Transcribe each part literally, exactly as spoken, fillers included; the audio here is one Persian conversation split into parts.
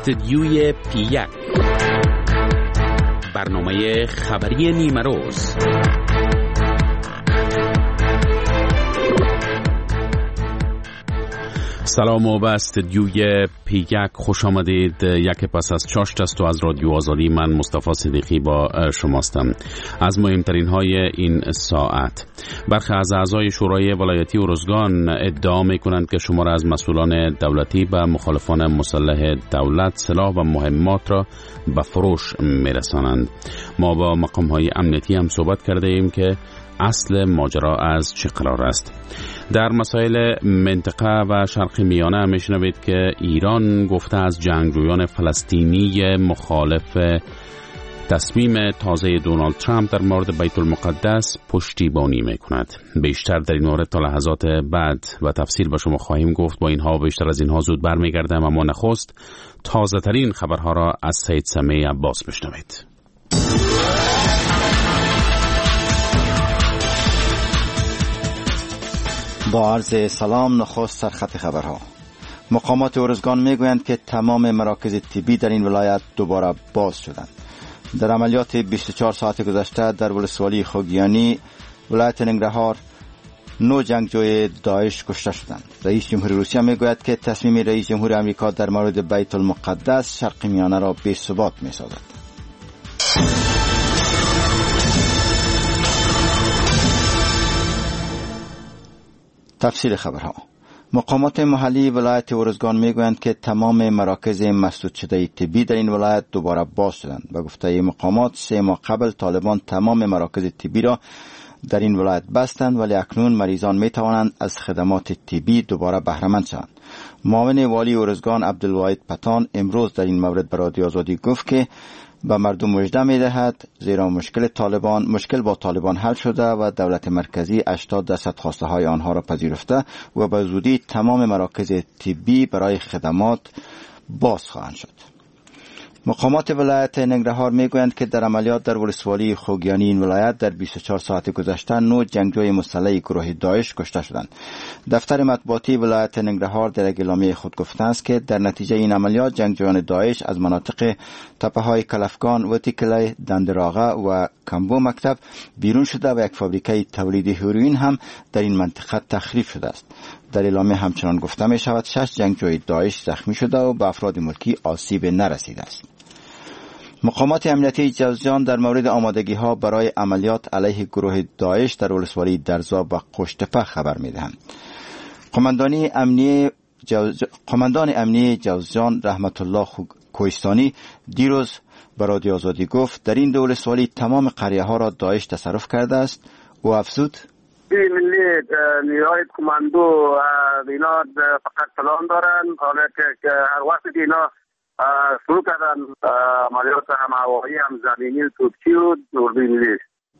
استدیوی پی یک، برنامه خبری نیمه روز. سلام و به استدیوی پی یک خوش آمدید. یک پس از چاشت است و از رادیو آزادی من مصطفی صدیقی با شماستم. از مهمترین های این ساعت: برخی از اعضای شورای ولایتی ارزگان ادعا می کنند که شمار از مسئولان دولتی و مخالفان مسلح دولت سلاح و مهمات را به فروش می رسانند. ما با مقام های امنیتی هم صحبت کرده ایم که اصل ماجرا از چه قرار است. در مسائل منطقه و شرق میانه میشنوید که ایران گفته از جنگجویان فلسطینی مخالف تصمیم تازه دونالد ترامپ در مورد بیت المقدس پشتیبانی میکند. بیشتر در این مورد تا لحظات بعد و تفصیل به شما خواهیم گفت. با اینها و بیشتر از اینها زود برمیگردم، اما نخست تازه ترین خبرها را از سید سمیع عباس بشنوید. با عرض سلام، نخست سرخط خبرها. مقامات ارزگان میگویند که تمام مراکز طبی در این ولایت دوباره باز شدند. در عملیات بیست و چهار ساعت گذشته در ولسوالی خوگیانی ولایت ننگرهار نو جنگجوی داعش کشته شدند. رئیس جمهوری روسیه میگوید که تصمیم رئیس جمهوری آمریکا در مورد بیت المقدس شرق میانه را بی‌ثبات میسازد. تفصیل خبرها. مقامات محلی ولایت ارزگان میگویند که تمام مراکز مسدود شده طبی در این ولایت دوباره باز شدند. به گفته مقامات سه ماه قبل طالبان تمام مراکز طبی را در این ولایت بستند، ولی اکنون مریضان می توانند از خدمات طبی دوباره بهره مند شوند. معاون والی ارزگان عبدالواحد پتان امروز در این مورد به رادیو آزادی گفت که به مردم مژده می دهد زیرا مشکل طالبان مشکل با طالبان حل شده و دولت مرکزی هشتاد درصد خواسته های آنها را پذیرفته و به زودی تمام مراکز طبی برای خدمات باز خواهند شد. مقامات ولایت ننگرهار میگویند که در عملیات در ولسوالی خوگیانی این ولایت در بیست و چهار ساعت گذشته نو جنگجوی مسلح گروه داعش کشته شدند. دفتر مطبوعاتی ولایت ننگرهار در اعلامیه خود گفته است که در نتیجه این عملیات جنگجویان داعش از مناطق تپه‌های کلفگان و تیکله دندراغه و کمبو مکتب بیرون شده و یک فابریکه تولید هروئین هم در این منطقه تخریب شده است. در اعلامیه همچنان گفته می شود شش جنگجوی داعش زخمی شده و به افراد ملکی آسیب نرسیده است. مقامات امنیتی جوزجان در مورد آمادگی ها برای عملیات علیه گروه داعش در ولسوالی درزا و قشتپه خبر می دهند. قماندانی امنیه جوز... قماندان امنیه جوزجان رحمت الله کوهستانی دیروز به رادیو آزادی گفت در این دو ولسوالی تمام قریه ها را داعش تصرف کرده است و افزود ملی نیروهای کماندو اینا فقط پلان دارن، حالا که هر وقت اینا شروع کردن عملیات هم هوایی هم زمینی توپچی و دوربین ملی.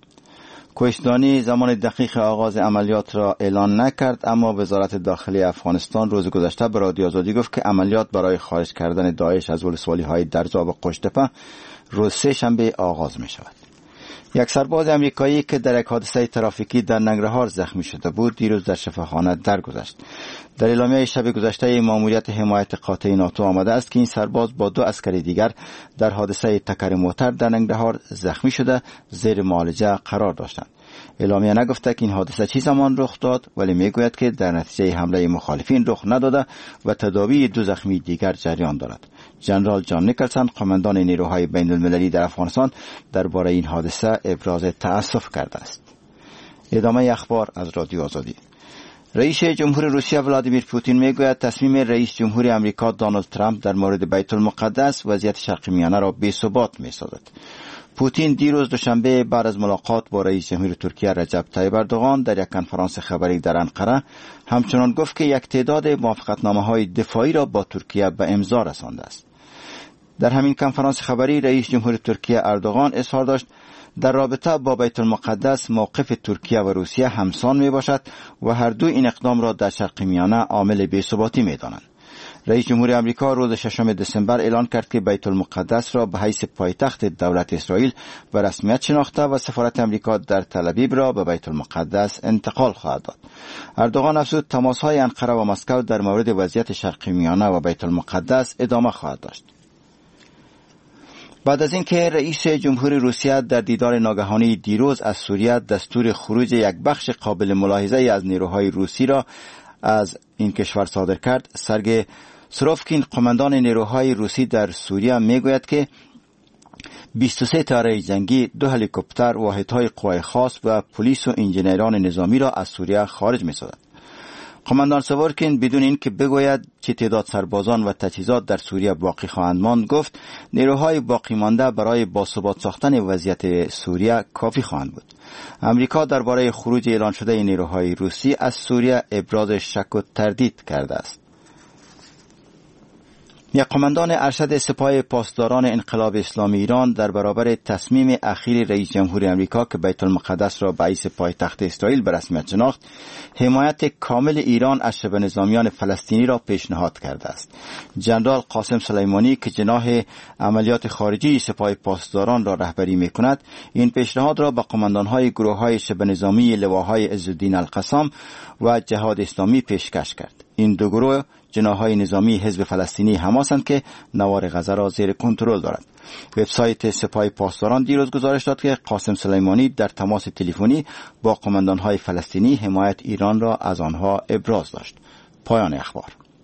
کوهستانی زمان دقیق آغاز عملیات را اعلان نکرد، اما وزارت داخلی افغانستان روز گذشته به رادیو آزادی گفت که عملیات برای خارج کردن داعش از ولسوالی های درزا و قشتپه روز سه شنبه آغاز می شود. یک سرباز امریکایی که در یک حادثه ترافیکی در ننگرهار زخمی شده بود دیروز در شفاخانه درگذشت. در اعلامیه شب گذشته ماموریت حمایت قاطع ناتو آمده است که این سرباز با دو عسکری دیگر در حادثه تکر موتر در ننگرهار زخمی شده زیر معالجه قرار داشتند. اعلامیه نگفته که این حادثه چه زمان رخ داد، ولی میگوید که در نتیجه حمله مخالفین رخ نداده و تداوی دو زخمی دیگر جریان دارد. جنرال جان نیکلسون قماندان نیروهای بین المللی در افغانستان درباره این حادثه ابراز تأسف کرده است. ادامه اخبار از رادیو آزادی. رئیس جمهوری روسیه ولادیمیر پوتین میگوید تصمیم رئیس جمهوری آمریکا دونالد ترامپ در مورد بیت المقدس وضعیت شرق میانه را بی‌ثبات میسازد. پوتین دیروز دوشنبه بعد از ملاقات با رئیس جمهور ترکیه رجب طیب اردوغان در یک کنفرانس خبری در انقره همچنان گفت که یک تعداد موافقتنامه‌های دفاعی را با ترکیه به امضا رسانده است. در همین کنفرانس خبری رئیس جمهور ترکیه اردوغان اظهار داشت در رابطه با بیت المقدس موقف ترکیه و روسیه همسان می باشد و هر دو این اقدام را در شرق میانه عامل بی‌ثباتی می دانند. رئیس جمهوری آمریکا روز ششم دسامبر اعلان کرد که بیت المقدس را به حیث پایتخت دولت اسرائیل به رسمیت شناخته و سفارت آمریکا در تل ابیب را به بیت المقدس انتقال خواهد داد. اردوغان افزود تماس‌های انقره و مسکو در مورد وضعیت شرق میانه و بیت المقدس ادامه خواهد داشت. بعد از اینکه رئیس جمهوری روسیه در دیدار ناگهانی دیروز از سوریه دستور خروج یک بخش قابل ملاحظه از نیروهای روسی را از این کشور صادر کرد، سرگئی سروفکین قماندان نیروهای روسی در سوریه میگوید که بیست و سه طیاره جنگی، دو هلیکوپتر، واحدهای قوای خاص و پلیس و انجینران نظامی را از سوریه خارج می‌سازد. قماندان سروفکین بدون اینکه بگوید چه تعداد سربازان و تجهیزات در سوریه باقی خواهند ماند گفت نیروهای باقی مانده برای باثبات ساختن وضعیت سوریه کافی خواهند بود. امریکا درباره خروج اعلان شده نیروهای روسی از سوریه ابراز شک و تردید کرده است. یک قماندان ارشد سپاه پاسداران انقلاب اسلامی ایران در برابر تصمیم اخیر رئیس جمهوری آمریکا که بیت المقدس را رئیس پایتخت اسرائیل به رسمیت شناخت، حمایت کامل ایران از شبه نظامیان فلسطینی را پیشنهاد کرده است. جنرال قاسم سلیمانی که جناح عملیات خارجی سپاه پاسداران را رهبری می‌کند، این پیشنهاد را به قماندان‌های گروه‌های شبه نظامی لواهای عزالدین القسام و جهاد اسلامی پیشکش کرد. این دو گروه جناح‌های نظامی حزب فلسطینی حماسند که نوار غزه را زیر کنترل دارد. وبسایت سپاه پاسداران دیروز گزارش داد که قاسم سلیمانی در تماس تلفنی با قماندان‌های فلسطینی حمایت ایران را از آنها ابراز داشت. پایان اخبار.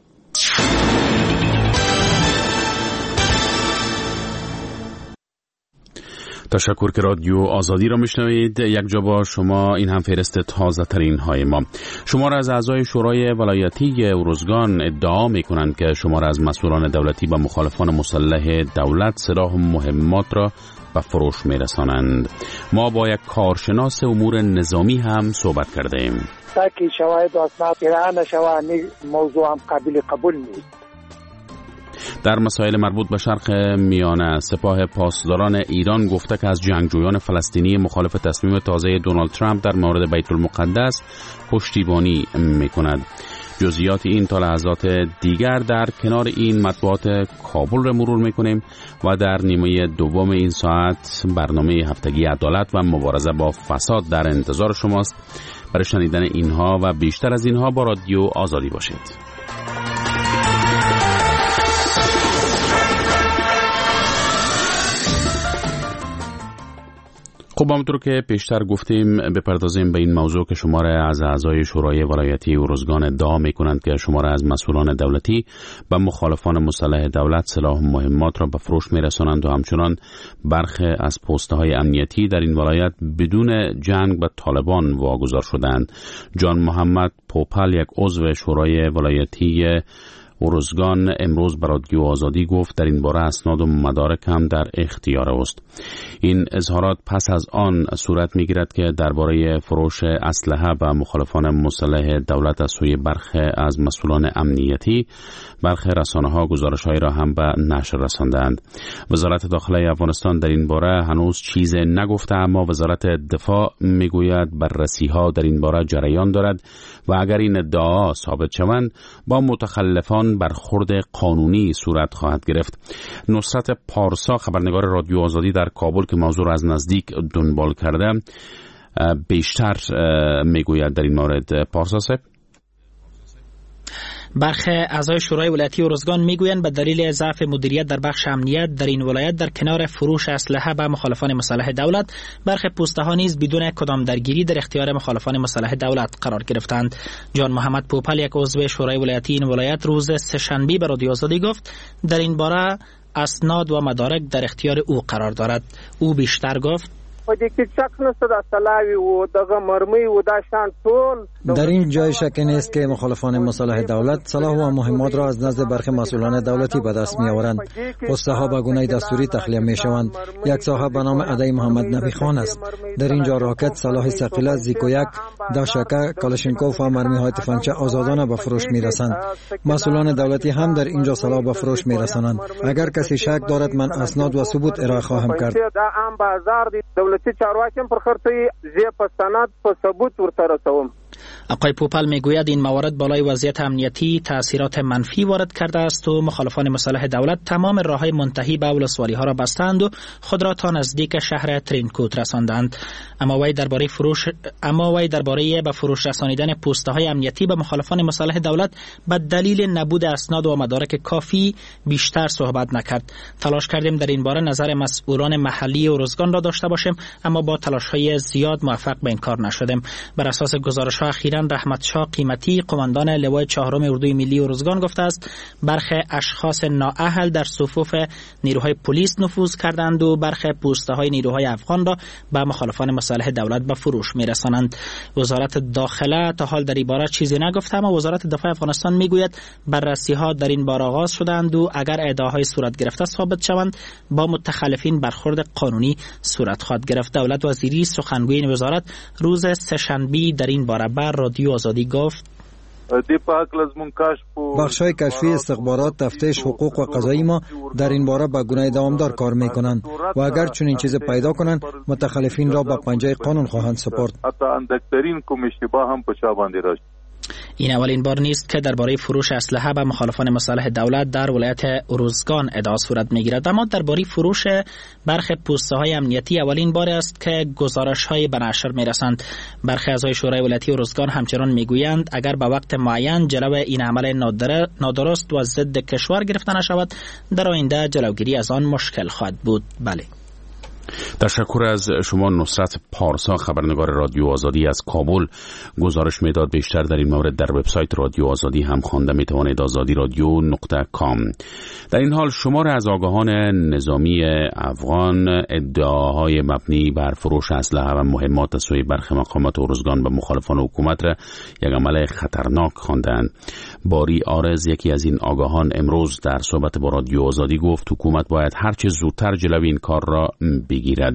تشکر که رادیو آزادی را میشنوید. یک جا با شما، این هم فهرست تازه ترین های ما. شمار از اعضای شورای ولایتی ارزگان ادعا میکنند که شمار از مسئولان دولتی و مخالفان مسلح دولت سلاح مهمات را به فروش میرسانند. ما با یک کارشناس امور نظامی هم صحبت کرده ایم. تاکي شواهد و اسناد ارائه نشوه، موضوع هم قابل قبول نیست. در مسائل مربوط به شرق میانه، سپاه پاسداران ایران گفته که از جنگجویان فلسطینی مخالف تصمیم تازه دونالد ترامپ در مورد بیت المقدس پشتیبانی میکند. جزئیات این تا لحظات دیگر در کنار این مطبوعات کابل را مرور میکنیم و در نیمه دوم این ساعت برنامه هفتگی عدالت و مبارزه با فساد در انتظار شماست. برای شنیدن اینها و بیشتر از اینها با رادیو آزادی باشید. خب همونطور که پیشتر گفتیم بپردازیم به این موضوع که شمار از اعضای شورای ولایتی ارزگان ادعا میکنند که شمار از مسئولان دولتی به مخالفان مسلح دولت سلاح مهمات را به فروش میرسانند و همچنان برخی از پست‌های امنیتی در این ولایت بدون جنگ به طالبان واگذار شدند. جان محمد پوپل، یک عضو شورای ولایتی ارزگان، امروز به رادیو آزادی گفت در این باره اسناد و مدارک هم در اختیار است. این اظهارات پس از آن صورت میگیرد که درباره فروش اسلحه و مخالفان مسلح دولت از سوی برخی از مسئولان امنیتی برخی رسانه‌ها گزارش‌هایی را هم به نشر رساندند. وزارت داخله افغانستان در این باره هنوز چیز نگفته، اما وزارت دفاع میگوید بررسی‌ها در این باره جریان دارد و اگر این ادعا ثابت شوند با متخلفان برخورد قانونی صورت خواهد گرفت. نصرت پارسا، خبرنگار رادیو آزادی در کابل که موضوع را از نزدیک دنبال کرده، بیشتر میگوید در این مورد. پارسا صاحب، برخی اعضای شورای ولایتی ارزگان میگویند به دلیل ضعف مدیریت در بخش امنیت در این ولایت در کنار فروش اسلحه به مخالفان مسلح دولت، برخی پوسته ها نیز بدون کدام درگیری در اختیار مخالفان مسلح دولت قرار گرفتند. جان محمد پوپل، یک عضو شورای ولایتی این ولایت، روز سه‌شنبه به رادیو آزادی گفت در این باره اسناد و مدارک در اختیار او قرار دارد. او بیشتر گفت در این جای شک نیست که مخالفان مصالح دولت سلاح و مهمات را از نزد برخی مسئولان دولتی به دست می آورند. پسته ها به گونه دستوری تخلیه می شوند. یک صاحب به نام ادای محمد نبی خان است. در اینجا راکت، سلاح ثقیل، زیکو یک، داشکه، کالاشینکوف و مرمی های تفنگچه آزادانه به فروش می رسند. مسئولان دولتی هم در اینجا سلاح به فروش می رسانند. اگر کسی شک دارد من اسناد و ثبوت ارائه خواهم کرد. دولتي چارواکي پر خرڅي زی په سند په ثبوت ورته رسوم. آقای پوپل میگوید این موارد بالای وضعیت امنیتی تأثیرات منفی وارد کرده است و مخالفان مسلح دولت تمام راههای منتهی به ولسوالی ها را بستند و خود را تا نزدیک شهر ترینکوت رساندند. اما وی درباره فروش اما وی درباره به فروش رسانیدن پوسته های امنیتی به مخالفان مسلح دولت به دلیل نبود اسناد و مدارک کافی بیشتر صحبت نکرد. تلاش کردیم در این باره نظر مسئولان محلی ارزگان را داشته باشیم، اما با تلاش های زیاد موفق به این کار نشدیم. بر اساس گزارش ها اخیراً رحمت شاه قیمتی قماندان لوای چهارم اردوی ملی ارزگان گفته است برخی اشخاص نااهل در صفوف نیروهای پلیس نفوذ کردند و برخی پوسته های نیروهای افغان را به مخالفان مسلح دولت به فروش میرسانند. وزارت داخله تا حال در این باره چیزی نگفته، اما وزارت دفاع افغانستان میگوید بررسی ها در این باره آغاز شدند و اگر ادعاهای صورت گرفته ثابت شوند با متخلفین برخورد قانونی صورت خواهد گرفت. دولت وزیری سخنگوی این وزارت روز سه‌شنبه در این باره بر رادیو آزادی گفت بخش‌های کشفی استخبارات تفتیش حقوق و قضایی ما در این باره به گونه دوامدار کار می‌کنند و اگر چنین چیز پیدا کنند متخلفین را به پنجه قانون خواهند سپرد. این اولین بار نیست که درباره فروش اسلحه به مخالفان مسلح دولت در ولایت ارزگان ادعا صورت میگیرد، اما درباره فروش برخی پوسته های امنیتی اولین بار است که گزارش های به نشر میرسند. برخی اعضای شورای ولایتی ارزگان همچنان میگویند اگر به وقت معین جلو این عمل نادرست و ضد کشور گرفته نشود در آینده جلوگیری از آن مشکل خواهد بود. بله. تشکر از شما نصرت پارسا، خبرنگار رادیو آزادی از کابل. گزارش میداد بیشتر در این مورد در وبسایت رادیو آزادی هم خوانده میتوانید، آزادی رادیو نقطه کام. در این حال شمار از آگاهان نظامی افغان ادعاهای مبنی بر فروش اسلحه و مهمات از سوی برخی مقامات ارزگان به مخالفان حکومت را یک عمل خطرناک خواندند. باری آرز، یکی از این آگاهان، امروز در صحبت با رادیو آزادی گفت حکومت باید هرچه زودتر جلوی این کار را بگیرد.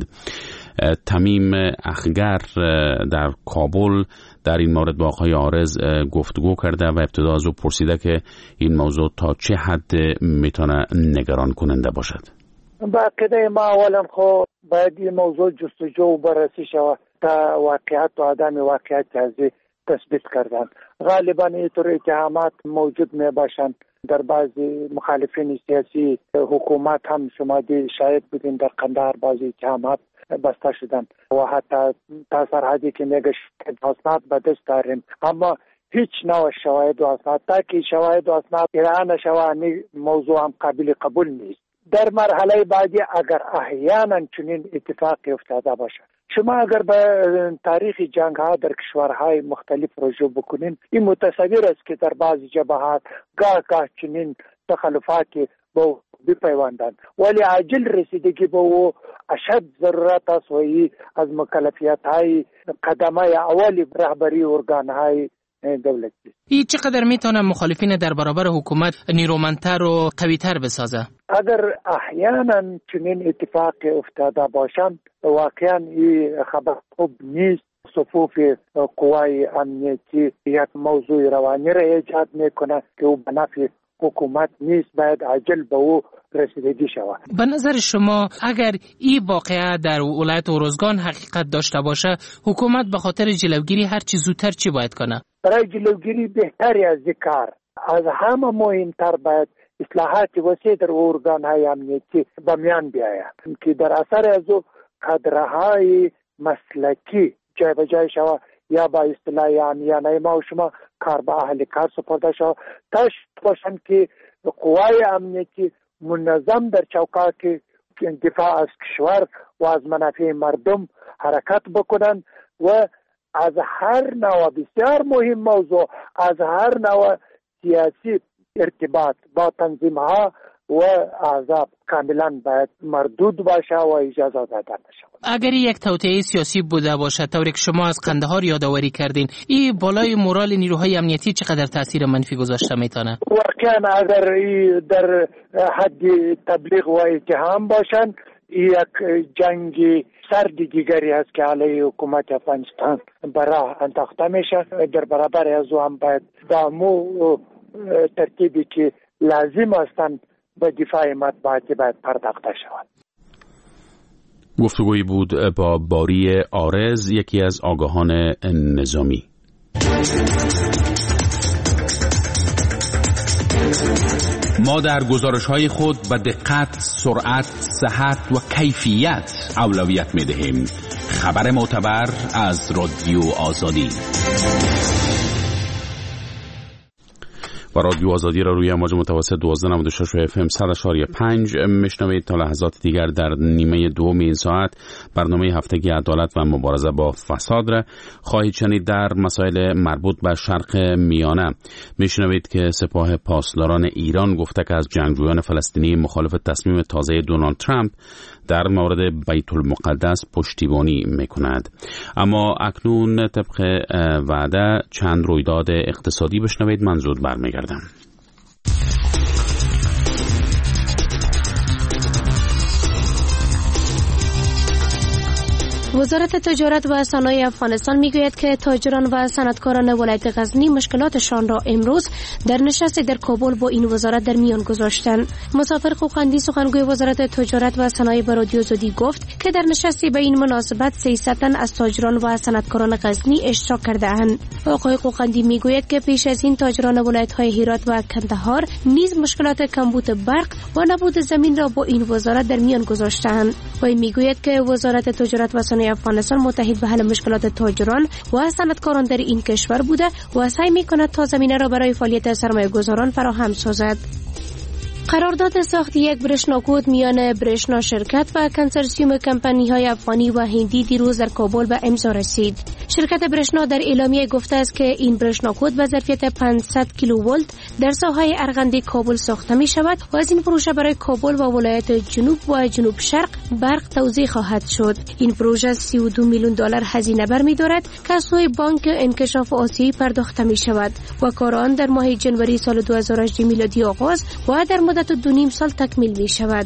تمیم اخگر در کابل در این مورد با آقای آرز گفتگو کرده و ابتدا از او پرسیده که این موضوع تا چه حد میتونه نگران کننده باشد. با عقیده ما اولا خو باید این موضوع جستجو و بررسی شود تا واقعیت و عدم واقعیت از تثبیت کردن. غالبا اینطور اتهامات موجود می باشند در بعضی مخالفین سیاسی حکومت هم شما دی شاید بودین در قندهار بعضی اتهامات بسته شدن و حتی تا سرحدی که میگه اسناد به دست داریم، اما هیچ نوع شواهد و اسناد تا که شواهد و اسناد ارائه نشود موضوع هم قابل قبول نیست. در مرحله بعدی اگر احیانا چنین اتفاقی افتاده باشه، شما اگر به تاریخ جنگ ها در کشورهای مختلف رجوع بکنین، این متصور است که در بعضی جبهات گاه گاه چنین تخلفاتی با بپیوندند، ولی عاجل رسیدگی به او اشد ضرورت است و از مکلفیت های قدمه اولی رهبری ارگان های دولتی. این چقدر میتونه مخالفین در برابر حکومت نیرومندتر و قویتر بسازه؟ اگر احیانا چنین اتفاق افتاده باشند واقعا این خبر خوب نیست. صفوف قوای امنیتی یک موضوع روانی را ایجاد میکنه که او به نفع حکومت نیست، باید عاجل به او رسیدگی شود. به نظر شما اگر این واقعه در ولایت ارزگان حقیقت داشته باشه، حکومت به خاطر جلوگیری هر چی زودتر چی باید کنه؟ برای جلوگیری بهتری از ذکر از همه مهمتر باید اصلاحات وسیع در ارگان‌های امنیتی به میان بیاید که در اثر از او کادرهای مسلکی جای به جای شود یا با اصطلاح عامیانه ما و شما کار به اهل کار سپرده شود تا باشند که قوای امنیتی منظم در چوکات دفاع از کشور و از منافع مردم حرکت بکنند و از هر نوع بسیار مهم موضوع از هر نوع سیاسی ارتباط با تنظیم ها و احزاب کاملا باید مردود باشه و اجازه داده نشه. اگر یک توطئه سیاسی بوده باشه، طوری که شما از قندهار یادآوری کردین، این بالای مورال نیروهای امنیتی چقدر تاثیر منفی گذاشته میتونه؟ واقعا اگر در حد تبلیغ و اتهام باشن، یک جنگی سرد دیگری است که علیه حکومت افغانستان برای انداخته میشه. در برابر از او هم باید با مو ترتیبی که لازم هستند به دفاع مطبوعاتی باید پرداخته شود. گفتگویی بود با باری آرز، یکی از آگاهان نظامی. ما در گزارش‌های خود به دقت، سرعت، صحت و کیفیت اولویت می‌دهیم. خبر معتبر از رادیو آزادی. و رادیو آزادی را روی امواج متوسط دوازده نود و شش و اف ام صد و چهار و پنج میشنوید. تا لحظات دیگر در نیمه دوم این ساعت برنامه هفتگی عدالت و مبارزه با فساد را خواهید شنید. در مسائل مربوط به شرق میانه میشنوید که سپاه پاسداران ایران گفته که از جنگجویان فلسطینی مخالف تصمیم تازه دونالد ترامپ در مورد بیت المقدس پشتیبانی میکند. اما اکنون طبق وعده چند رویداد اقتصادی بشنوید. من زود برمیگردم. وزارت تجارت و صنایع افغانستان میگوید که تاجران و صنعتکاران ولایت غزنی مشکلاتشان را امروز در نشستی در کابل با این وزارت در میان گذاشتند. مسافر خوقندی سخنگوی وزارت تجارت و صنایع به رادیو آزادی گفت که در نشستی به این مناسبت سیصد تن از تاجران و صنعتکاران غزنی اشتراک کرده‌اند. آقای خوقندی میگوید که پیش از این تاجران ولایت‌های هرات و کندهار نیز مشکلات کمبود برق و نبود زمین را با این وزارت در میان گذاشته‌اند. وی میگوید که وزارت تجارت و صنایع افغانستان متحد به حل مشکلات تاجران و صنعتکاران در این کشور بوده و سعی می‌کند تا زمینه را برای فعالیت سرمایه‌گذاران فراهم سازد. قرارداد ساخت یک برشناکود میان برشنا شرکت و کنسرسیوم کمپانی‌های افغانی و هندی دیروز در کابل به امضا رسید. شرکت برشنا در اعلامیه گفته است که این برشناکود به ظرفیت پانصد کیلوولت در ساحه ارغندی کابل ساخته می شود و از این پروژه برای کابل و ولایت جنوب و جنوب شرق برق توزیع خواهد شد. این پروژه سی و دو میلیون دلار هزینه برمی‌دارد که از سوی بانک انکشاف آسیایی پرداخته می شود و کار آن در ماه جنوری سال دو هزار و هجده میلادی آغاز و در مدت دو نیم سال تکمیل می شود.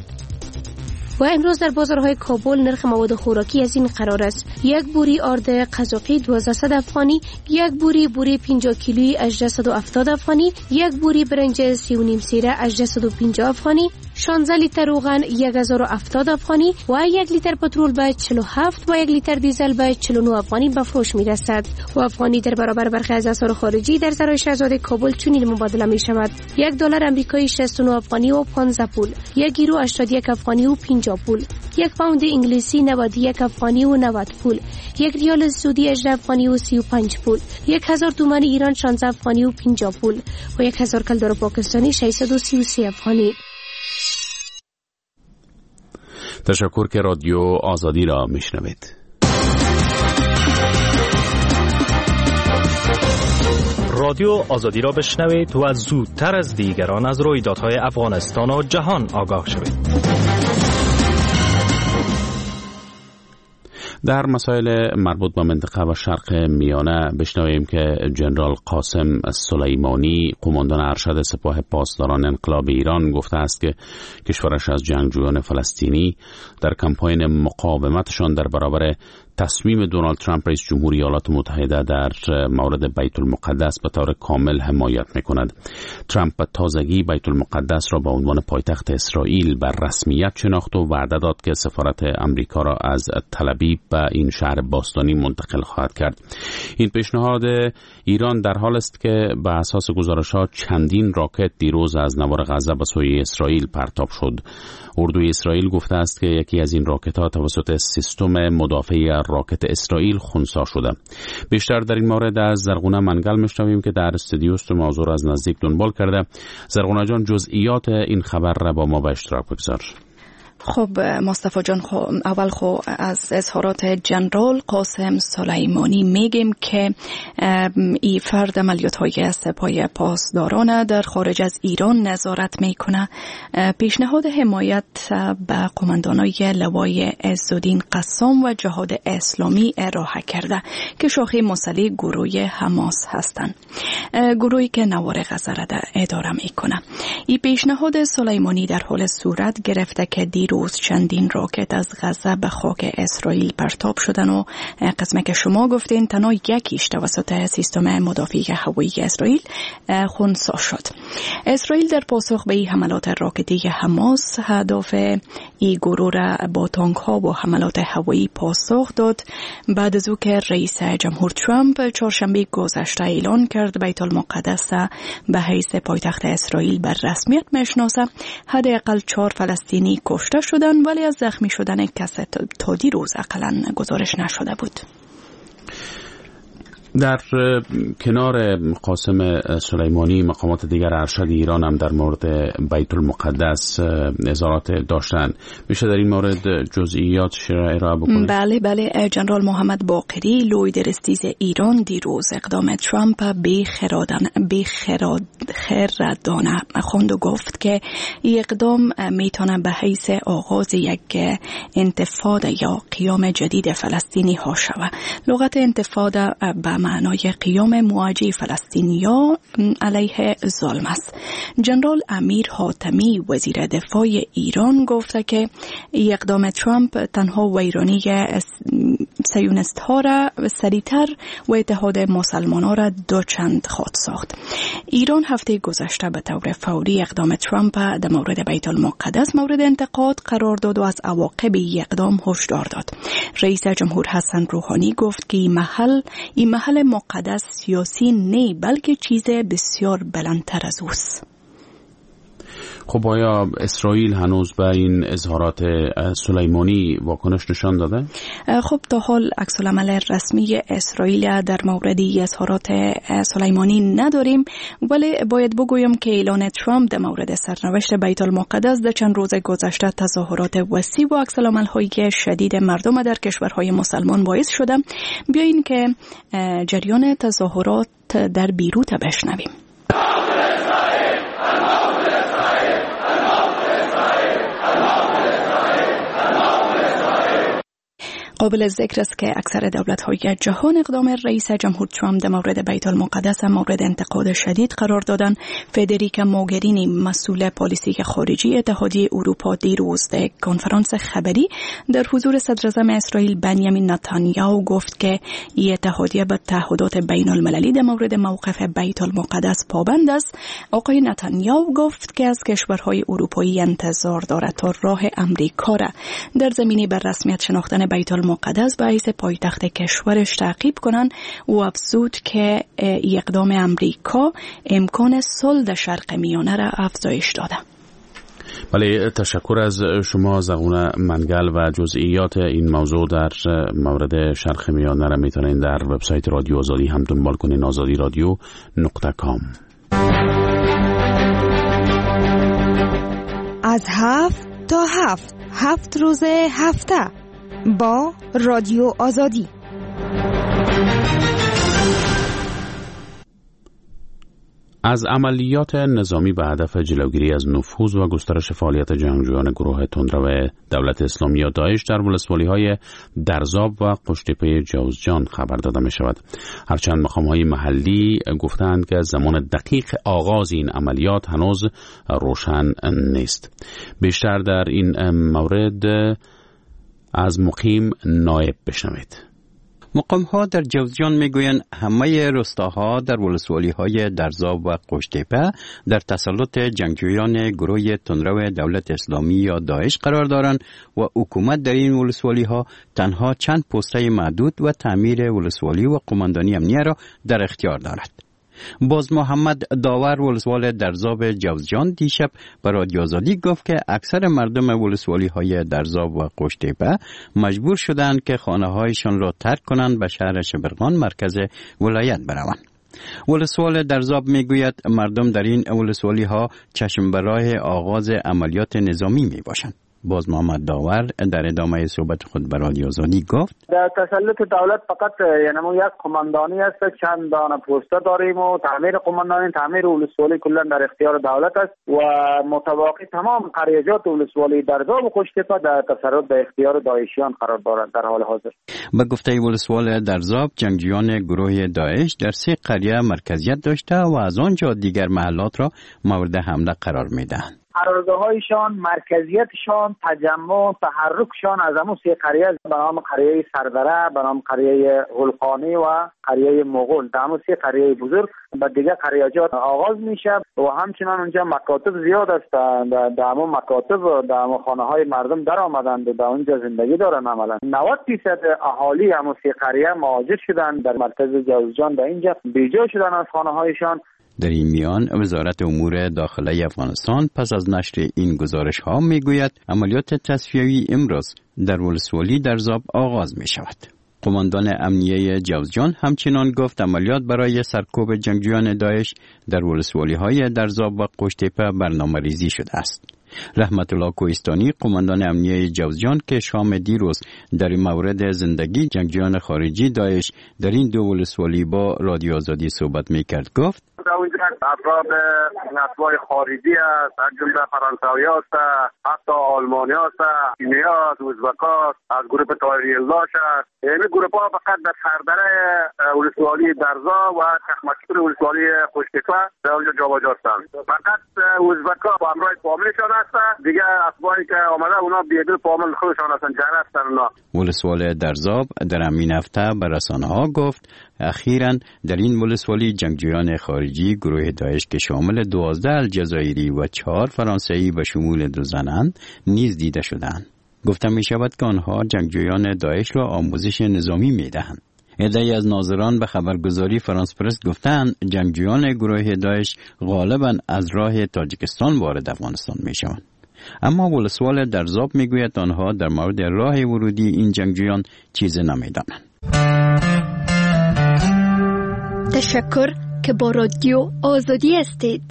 و امروز در بازارهای کابل نرخ مواد خوراکی از این قرار است: یک بوری آرد قزاقی دویست افغانی، یک بوری بوری پنجاه کیلویی هشتصد و هفتاد افغانی، یک بوری برنج سی و نیم سیره هشتصد و پنجاه افغانی، شانزده لیتر روغن یک هزار و هفتاد افغانی و یک لیتر پترول به چهل و هفت و یک لیتر دیزل به چهل و نه افغانی به فروش می رسد. و افغانی در برابر برخی از اسعار خارجی در سرای شاهزاده کابل چنین مبادله می شود: یک دلار آمریکایی شصت و نه افغانی و پانزده پول، یک یورو هشتاد و یک افغانی و پنجاه پول، یک پوند انگلیسی نود و یک افغانی و نود پول، یک ریال سعودی هجده افغانی و سی و پنج پول، یک هزار تومان ایران شانزده افغانی و پنجاه پول و یک هزار کلدار پاکستانی ششصد و سی و سه افغانی. تشکر که رادیو آزادی را میشنوید. رادیو آزادی را بشنوید و زودتر از دیگران از رویدادهای افغانستان و جهان آگاه شوید. در مسائل مربوط به منطقه و شرق میانه بشنویم که جنرال قاسم سلیمانی قماندان ارشد سپاه پاسداران انقلاب ایران گفته است که کشورش از جنگجویان فلسطینی در کمپاین مقاومتشان در برابر تصمیم دونالد ترامپ رئیس جمهوری ایالات متحده در مورد بیت المقدس به طور کامل حمایت می‌کند. ترامپ به تازگی بیت المقدس را به عنوان پایتخت اسرائیل بر رسمیت شناخت و وعده داد که سفارت امریکا را از تل‌آویو به این شهر باستانی منتقل خواهد کرد. این پیشنهاد ایران در حال است که به اساس گزارش‌ها چندین راکت دیروز از نوار غزه به سوی اسرائیل پرتاب شد. اردوی اسرائیل گفته است که یکی از این راکت‌ها توسط سیستم مدافعی راکت اسرائیل خنثی شده. بیشتر در این مورد از زرغونه منگل میشنویم که در استودیو است و موضوع را از نزدیک دنبال کرده. زرغونه جان، جزئیات این خبر را با ما به اشتراک بگذار. خب مصطفی جان، خو اول خو از اظهارات جنرال قاسم سلیمانی میگیم که این فرد عملیات‌های سپاه پاسداران در خارج از ایران نظارت میکنه. پیشنهاد حمایت به قماندانای لوای عزالدین قسام و جهاد اسلامی ارائه کرده که شاخه مسلح گروه حماس هستند، گروهی که نوار غزه را اداره میکنه. این پیشنهاد سلیمانی در حال صورت گرفته که دیر دیروز چندین راکت از غزه به خاک اسرائیل پرتاب شدن و قسمه که شما گفتین تنها یکیش توسط سیستم مدافعی هوایی اسرائیل خنثی شد. اسرائیل در پاسخ به این حملات راکتی حماس هدف این گروه را با تانک ها و حملات هوایی پاسخ داد بعد از او که رئیس جمهور ترامپ چهارشنبه گذشته اعلان کرد بیت المقدس به حیث پایتخت اسرائیل بر رسمیت میشناسه. حداقل چهار فلسطینی کشته شدند ولی از زخمی شدن کسی تا دیروز اقلا گزارش نشده بود. در کنار قاسم سلیمانی مقامات دیگر ارشد ایران هم در مورد بیت المقدس اظهارات داشتند. میشه در این مورد جزئیات ارائه بکنید؟ بله بله. جنرال محمد باقری لوی درستیز ایران دیروز اقدام ترامپ به خردانه به خردانه خواند و گفت که این اقدام میتونه به حیث آغاز یک انتفاضه یا قیام جدید فلسطینی ها شود. لغت انتفاضه به معنای قیام مواجه فلسطینیا علیه ظلم است. جنرال امیر حاتمی وزیر دفاع ایران گفته که اقدام ترامپ تنها ویرانی صهیونیست ها را سریعتر و اتحاد مسلمان ها را دوچند خواهد ساخت. ایران هفته گذشته به طور فوری اقدام ترامپ در مورد بیت المقدس مورد انتقاد قرار داد و از عواقب اقدام هشدار داد. رئیس جمهور حسن روحانی گفت که این محل این محل مقدس سیاسی نه بلکه چیز بسیار بلندتر از اوست. خب آیا اسرائیل هنوز به این اظهارات سلیمانی واکنش نشان داده؟ خب تا حال عکس العمل رسمی اسرائیل در مورد اظهارات سلیمانی نداریم، ولی باید بگویم که اعلان ترامپ در مورد سرنوشت بیت المقدس در چند روز گذشته تظاهرات وسیع و عکس العمل هایی شدید مردم در کشورهای مسلمان باعث شده. بیایید که جریان تظاهرات در بیروت بشنویم. قابل ذکر است که اکثر دولت‌های جهان اقدام رئیس جمهور ترامپ در مورد بیت المقدس مورد انتقاد شدید قرار دادند. فدریکا موگرینی مسئول پالیسی خارجی اتحادیه اروپا دیروز در کنفرانس خبری در حضور صدر اعظم اسرائیل بنیامین نتانیاهو گفت که این اتحادیه به تعهدات بین المللی در مورد موقف بیت المقدس پابند است. آقای نتانیاهو گفت که از کشورهای اروپایی انتظار دارد تا راه امریکا را در زمینه بر رسمیت شناختن بیت مقدس به حیث پایتخت کشورش تعقیب کنند و افزود که اقدام امریکا امکان صلح در شرق میانه را افزایش داده. بله، تشکر از شما زغونه منگل و جزئیات این موضوع در مورد شرق میانه را میتونین در وبسایت رادیو آزادی هم دنبال کنین، آزادی رادیو نقطه کام. از هفت تا هفت هفت روز هفته با رادیو آزادی. از عملیات نظامی به هدف جلوگیری از نفوذ و گسترش فعالیت جنگجویان گروه تندرو دولت اسلامی یا داعش در ولسوالی‌های درزاب و قشتیپه جوزجان خبر داده می شود. هرچند مقام‌های محلی گفتند که زمان دقیق آغاز این عملیات هنوز روشن نیست. بیشتر در این مورد از مقیم نایب بشنوید. مقام ها در جوزجان میگویند همه روستاها در ولسوالی های درزاب و قشتیپه در تسلط جنگجویان گروه تندرو دولت اسلامی یا داعش قرار دارند و حکومت در این ولسوالی ها تنها چند پسته محدود و تعمیر ولسوالی و قماندانی امنیه را در اختیار دارد. باز محمد داور ولسوال درزاب جوزجان دیشب به رادیو آزادی گفت که اکثر مردم ولسوالی های درزاب و قشتیپه مجبور شدند که خانه هایشان را ترک کنند به شهر شبرغان مرکز ولایت بروند. ولسوال درزاب میگوید مردم در این ولسوالی ها چشم به راه آغاز عملیات نظامی می باشند. باز محمد داور در ادامه صحبت خود به رادیو آزادی گفت در تسلط دولت فقط یعنی یک قماندانی است، چند دانه پوسته داریم و تعمیر قماندانی تعمیر ولسوالی کلا در اختیار دولت است و متواقع تمام قریجات ولسوالی درزاب و قشتیپه در تسلط در اختیار داعشیان قرار دارند در حال حاضر. به گفته ولسوال درزاب جنگجویان گروه داعش در سه قریه مرکزیت داشته و از آنجا دیگر محلات را مورد حمله قرار میدهند. قراردادهایشان، مرکزیتشان، تجمع، تحرکشان از همون سه قریه به نام قریه سردره، به نام قریه غلخانی و قریه مغول، در همون سه قریه بزرگ به دیگه قریاجات آغاز میشه و همچنان اونجا مکاتب زیاد است. در همون مکاتب در همون خانه های مردم در آمدند و در اونجا زندگی دارن. عملا نود درصد اهالی همون سه قریه مهاجر شدن در مرکز جوزجان، در اینجا بیجا شدن از خانه هایشان. در این میان وزارت امور داخلی افغانستان پس از نشر این گزارش ها می گوید عملیات تصفیه‌ای امروز در ولسوالی درزاب آغاز می شود. قماندان امنیه جوزجان همچنان گفت عملیات برای سرکوب جنگجویان داعش در ولسوالی های درزاب و قوشتیپه برنامه ریزی شده است. رحمت الله کوهستانی قماندان امنیه جوزجان که شام دیروز در مورد زندگی جنگجویان خارجی داعش در این دو ولسوالی با رادیو آزادی صحبت میکرد گفت در اونجا افراد اتباع خارجی است، از جمله فرانسوی است، حتی آلمانی است، چینی است، ازبک است، از گروه طاهری الله است. این گروه ها فقط در سردره ولسوالی درزا و چخمچکور ولسوالی قوشتیپه در اونجا جابجا هستند. فقط ازبک ها با همراه فامیلشان هستند، دیگه اتباعی که آمده اونا بیدل فامیل خودشان هستند، جهر هستند اونا. ولسوالی درزاب در همین هفته به رسانه‌ها گفت اخیراً در این ولسوالی جنگجویان خارجی گروه داعش که شامل دوازده الجزایری و چهار فرانسوی به شمول دو زنان نیز دیده شدند. گفته می شود که آنها جنگجویان داعش را آموزش نظامی می دهند. عده‌ای از ناظران به خبرگزاری فرانس پرس گفتند جنگجویان گروه داعش غالباً از راه تاجیکستان وارد افغانستان می شوند. اما ولسوال درزاب می گوید آنها در مورد راه ورودی این جنگجویان چیزی نمی دانند. تشکر که با رادیو آزادی هستید.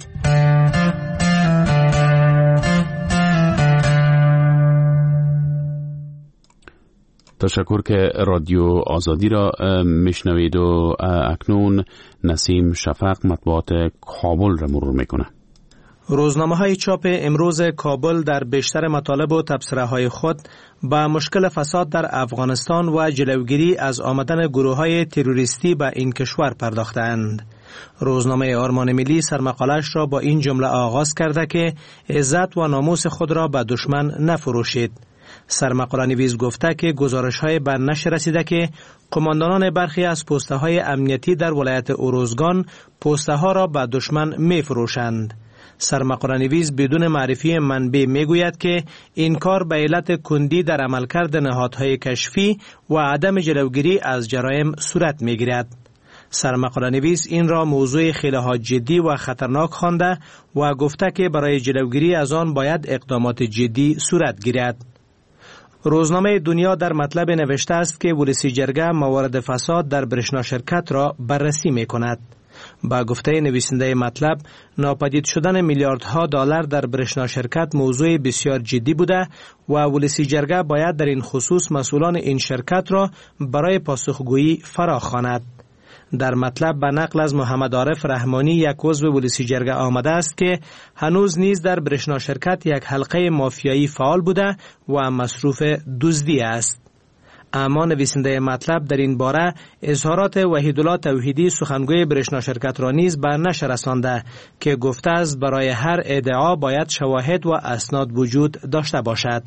تشکر که رادیو آزادی را میشنوید و اکنون نسیم شفق مطبوعات کابل را مرور میکنه. روزنامه های چاپ امروز کابل در بیشتر مطالب و تبصره های خود با مشکل فساد در افغانستان و جلوگیری از آمدن گروه های تروریستی به این کشور پرداختند. روزنامه آرمان ملی سرمقالش را با این جمله آغاز کرده که عزت و ناموس خود را به دشمن نفروشید. سرمقاله نویس گفته که گزارش های به نشر رسیده که قماندانان برخی از پسته های امنیتی در ولایت اوروزگان پسته ها را به دشمن می فروشند. سرمقاله نویس بدون معرفی منبع می گوید که این کار به علت کندی در عملکرد نهادهای کشفی و عدم جلوگیری از جرایم صورت می گیرد. سرمقاله نویس این را موضوع خیلی ها جدی و خطرناک خوانده و گفته که برای جلوگیری از آن باید اقدامات جدی صورت گیرد. روزنامه دنیا در مطلب نوشته است که ولسی جرگه موارد فساد در برشنا شرکت را بررسی می کند. با گفته نویسنده مطلب ناپدید شدن میلیاردها دلار در برشنا شرکت موضوع بسیار جدی بوده و ولسی جرگه باید در این خصوص مسئولان این شرکت را برای پاسخگویی فراخواند. در مطلب به نقل از محمد عارف رحمانی یک عضو ولسی جرگه آمده است که هنوز نیز در برشنا شرکت یک حلقه مافیایی فعال بوده و مصروف دزدی است. اما نویسنده مطلب در این باره اظهارات وحیدالله توحیدی سخنگوی برشنا شرکت را نیز به نشر رسانده که گفته است برای هر ادعا باید شواهد و اسناد وجود داشته باشد.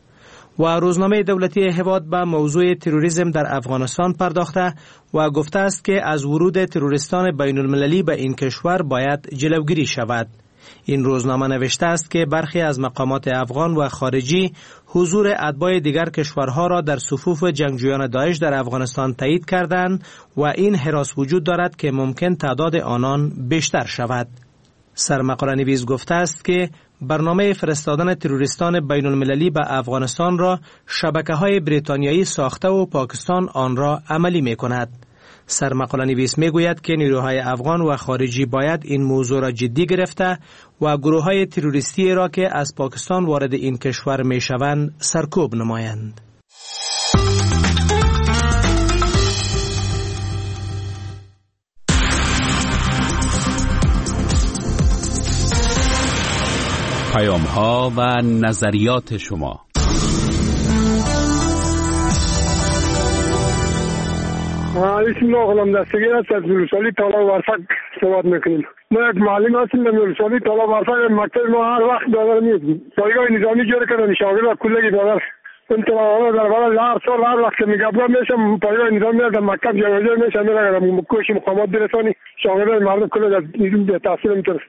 و روزنامه دولتی هواد به موضوع تروریسم در افغانستان پرداخته و گفته است که از ورود تروریستان بین المللی به این کشور باید جلوگیری شود. این روزنامه نوشته است که برخی از مقامات افغان و خارجی حضور اتباع دیگر کشورها را در صفوف جنگجویان داعش در افغانستان تایید کردند و این هراس وجود دارد که ممکن تعداد آنان بیشتر شود. سرمقاله نویس گفته است که برنامه فرستادن تروریستان بین المللی به افغانستان را شبکه‌های بریتانیایی ساخته و پاکستان آن را عملی می کند. سرمقاله نویس می گوید که نیروهای افغان و خارجی باید این موضوع را جدی گرفته و گروه‌های تروریستی را که از پاکستان وارد این کشور می شوند سرکوب نمایند. پیام ها و نظریات شما. اسم الله غلام دستگیر است از ولسوالی تالا ورفق صحبت میکنیم. ما یک معلم هستیم در ولسوالی تالا ورفق. مکتب ما هر وقت دادر میاد پایگاه نظامی جور کردن شاگرد کلگی دادر اون تلاوت در واقع هر سال هر وقت میگم میشم پایگاه نظامی در مکتب جوجه میشم میرم کوش مقامات برسانی شاگرد مردم کل از به تحصیل میترس.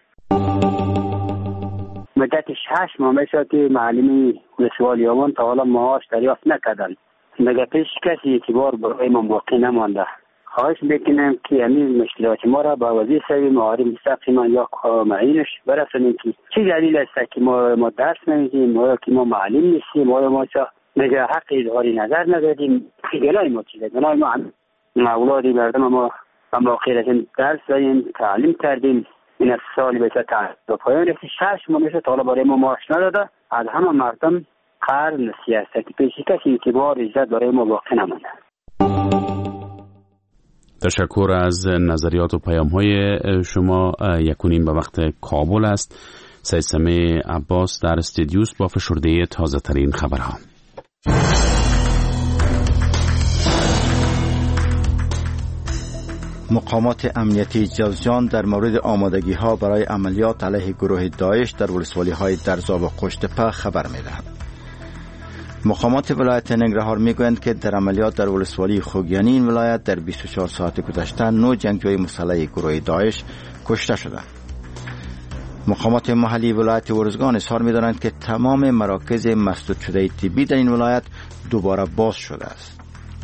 مدت شش ماه میشه که معلمی ولسوالیان تا حالا معاش دریافت نکردن. مگه پیش کسی اعتبار برای ما باقی نمانده. خواهش میکنم که همین مشکلات ما را با وزیر سوی معارف مستقیما یا معینش برسونیم که چه دلیل است که ما ما درس نمیدیم، ما که ما معلم نیستیم، ما ما مگه حق اظهار نظر ندادیم. گلای ما چیزه، گلای ما اولادی مردم ما اما خیر از این درس دادیم، تعلیم کردیم. این از سالی بیشتر تعلیم و پایان رسی شش ماه میشه تا حالا برای ما معاش نداده. از همه مردم قرن سیاستی پیشی کسی اعتبار عزت برای ما باقی نمانده. تشکر از نظریات و پیام های شما. یکونیم به وقت کابل است. سید سمیع عباس در استودیوس با فشرده تازه ترین خبرها. مقامات امنیتی جوزجان در مورد آمادگی ها برای عملیات علیه گروه داعش در ولسوالی های درزا و قشتپه خبر می دهند. مقامات ولایت ننگرهار می گویند که در عملیات در ولسوالی خوگیانی این ولایت در بیست و چهار ساعت گذشته نه جنگجوی مسلح گروه داعش کشته شدند. مقامات محلی ولایت ارزگان اظهار می دارند که تمام مراکز مسدود شده طبی در این ولایت دوباره باز شده است.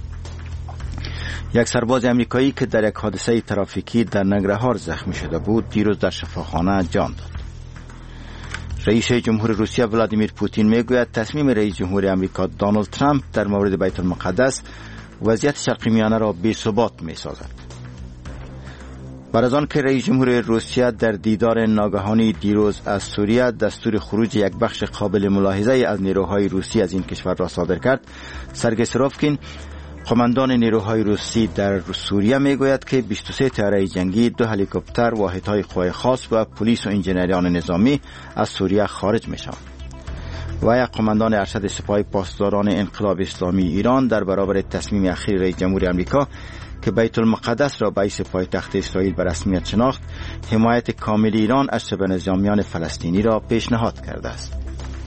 یک سرباز امریکایی که در یک حادثه ترافیکی در ننگرهار زخمی شده بود دیروز در شفاخانه جان داد. رئیس جمهور روسیه ولادیمیر پوتین میگوید تصمیم رئیس جمهور امریکا دونالد ترامپ در مورد بیت المقدس وضعیت شرق میانه را بی‌ثبات می‌سازد. بعد از آن که رئیس جمهور روسیه در دیدار ناگهانی دیروز از سوریه دستور خروج یک بخش قابل ملاحظه از نیروهای روسی از این کشور را صادر کرد، سرگئی سروفکین قماندان نیروهای روسی در سوریه میگوید که بیست و سه طیاره جنگی، دو هلیکوپتر، واحدهای قوای خاص و پلیس و انجینران نظامی از سوریه خارج میشوند. و یک قماندان ارشد سپاه پاسداران انقلاب اسلامی ایران در برابر تصمیم اخیر رئیس جمهور آمریکا که بیت المقدس را رئیس پایتخت اسرائیل به رسمیت شناخت، حمایت کامل ایران از شبه نظامیان فلسطینی را پیشنهاد کرده است.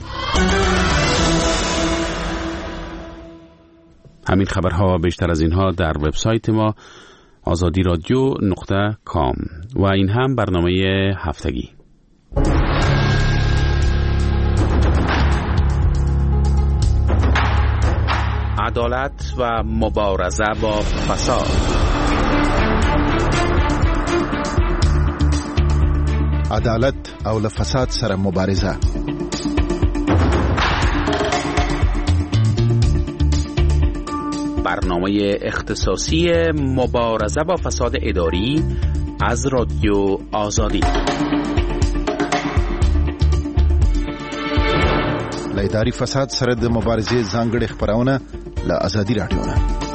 همین خبرها بیشتر از اینها در وبسایت ما آزادی رادیو نقطه کام و این هم برنامه هفتگی. عدالت و مبارزه با فساد. عدالت او له فساد سره مبارزه. برنامه اختصاصی مبارزه با فساد اداری از رادیو آزادی. له اداري فساد سره د مبارزې ځانګړې خبرونه له آزادي رادیو نه.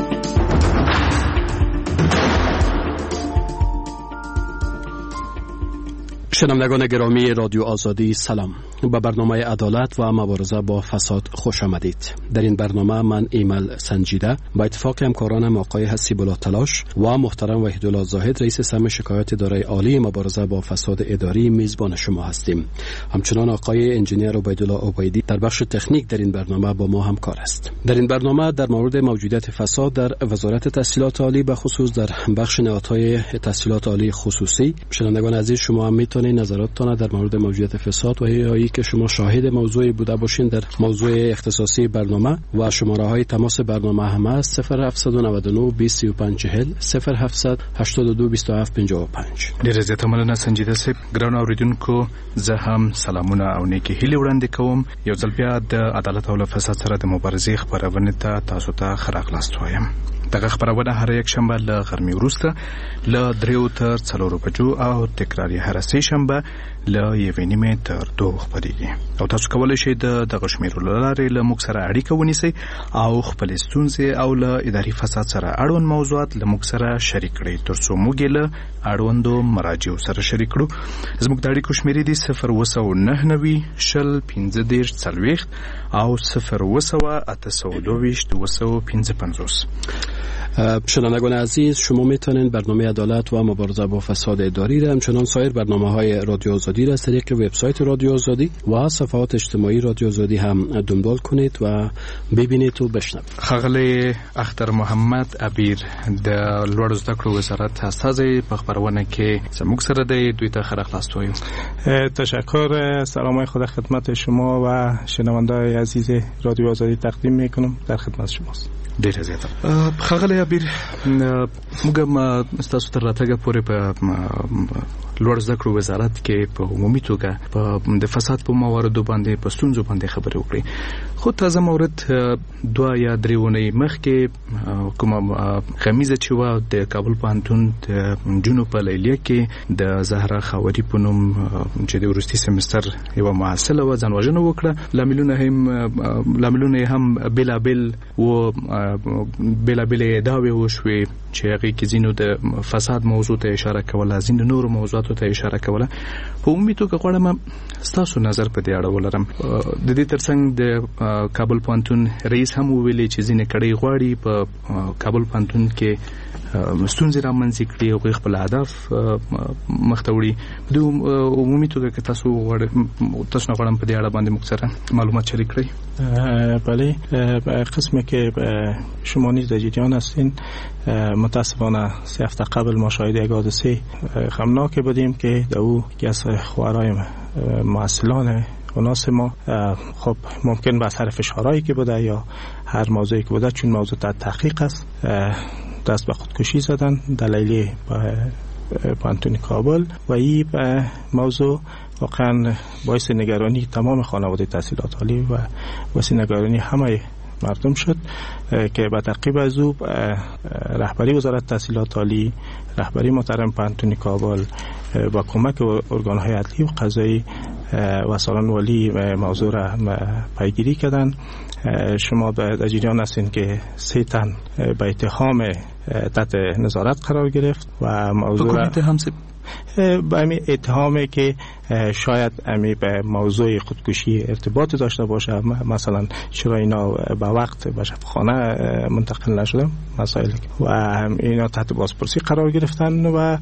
شنوندگان گرامی رادیو آزادی سلام. به برنامه عدالت و مبارزه با فساد خوش آمدید. در این برنامه من ایمل سنجیده با اتفاق همکارانم آقای حسیب الله تلاش و محترم وحیدالله زاهد رئیس سم شکایت اداره عالی مبارزه با فساد اداری میزبان شما هستیم. همچنان آقای انجینیر عبیدالله عبیدی در بخش تکنیک در این برنامه با ما همکار است. در این برنامه در مورد موجودیت فساد در وزارت تحصیلات عالی به خصوص در بخش نهادهای تحصیلات عالی خصوصی، شنوندگان عزیز شما هم میتونید نظراتتان در مورد موجودیت فساد و یا که شما شاهد موضوعی بوده باشین در موضوع اختصاصی برنامه و شماره های تماس برنامه هم است صفر هفت نه نه بیست سی و پنج چهل صفر هفت هشتاد و دو بیست و هفت پنجاه و پنج. ډیره زیاته مننه سنجیده صاحب. ګرانو اوریدونکو زه هم سلامونه او نیکی هیله وړاندې کوم. یو ځل بیا د عدالت او فساد سره د مبارزې خبرونه ته تاسو ته ښه راغلاست وایم. دغه خبرونه هر یک شنبه له غرمې وروسته له دریو تر څلورو بجو او تکراري هر سه شنبه له یوې نیمې تر دوه خبرېږي. او تاسو کولی شئ د دغه شمیرو له لارې له موږ سره اړیکه ونیسئ او خپلې ستونزې او له اداري فساد سره اړوند موضوعات له موږ سره شریک کړئ تر څو موږ یې له اړوندو مراجعو سره شریک کړو. زموږ د اړیکو شمیرې دي صفر اوه سوه نهه نوي شل پنځه دېرش څلوېښت او صفر اوه سوه اته سوه دوه ویشت اوه سوه پنځه پنځوس. شنوندگان عزیز، شما میتونید برنامه عدالت و مبارزه با فساد اداری را همچنان سایر برنامه‌های رادیو آزادی را از طریق وبسایت رادیو آزادی و صفحات اجتماعی رادیو آزادی هم دنبال کنید و ببینید و بشنوید. ښاغلی اختر محمد عبیر د لوړ زده کړو وزارت استازی په خبرونه کې زموږ سره دی، دوی ته ښه راغلاست وایو. تشکر. سلام خدا خدمت شما و شنونده‌های عزیز رادیو آزادی تقدیم میکنم. در خدمت شماست. ډیره زیاته. ښاغلی عبیر، موږ هم ستاسو تر راتګه پورې په لوړ زده کړو وزارت کې په عمومي توګه په د فساد په مواردو باندې په ستونزو باندې خبرې وکړې، خو تازه مورد دوه یا درې اونۍ مخکې کومه خمیزه چې وه د کابل پوهنتون د نجونو په لیلیه کې د زهرا خاوري په نوم چې د وروستي سمستر یوه محصله وه ځانوژنه وکړه. لاملونه هم لاملونه یې هم بېلابېل و، بېلابېلې ادعاوې وشوې چې هغې کې ځینو د فساد موضوع ته اشاره کوله، ځینو نورو موضوعاتو ته اشاره کوله. په عمومي توګه غواړم ستاسو نظر په دې اړه ولرم. د دې ترڅنګ د کابل پوهنتون رئیس هم وویلې چې ځینې کړۍ غواړي په کابل پوهنتون کې ستونزې رامنځته کړي او خپل هدف مخته وړي. د عمومي توګه که تاسو غواړئ تاسو نه غواړم په دې اړه باندې موږ سره معلومات شریک کړئ. بله، قسمی که شما نیز در جریان هستین، متاسفانه سه هفته قبل ما شاهد یک حادثه غمناک بودیم که در او یکی از خواهرای محصلان اوناس ما خب ممکن به اثر فشارهایی که بوده یا هر موضوعی که بوده، چون موضوع تحت تحقیق است، دست به خودکشی زدن دلیلی پوهنتون کابل و این موضوع واقعا باعث نگرانی تمام خانواده تحصیلات عالی و باعث نگرانی همه مردم شد که به تعقیب از او رهبری وزارت تحصیلات عالی، رهبری محترم پوهنتون کابل با کمک ارگان‌های عدلی و قضایی و سالن والی موضوع را پیگیری کردند. شما در جریان هستین که سه تن به اتهام تحت نظارت قرار گرفت و موضوع را به همین اتهامی که شاید امی به موضوع خودکشی ارتباط داشته باشه، مثلا چرا اینا به وقت به شفاخانه منتقل نشدن، مسائل و اینا تحت بازپرسی قرار گرفتن و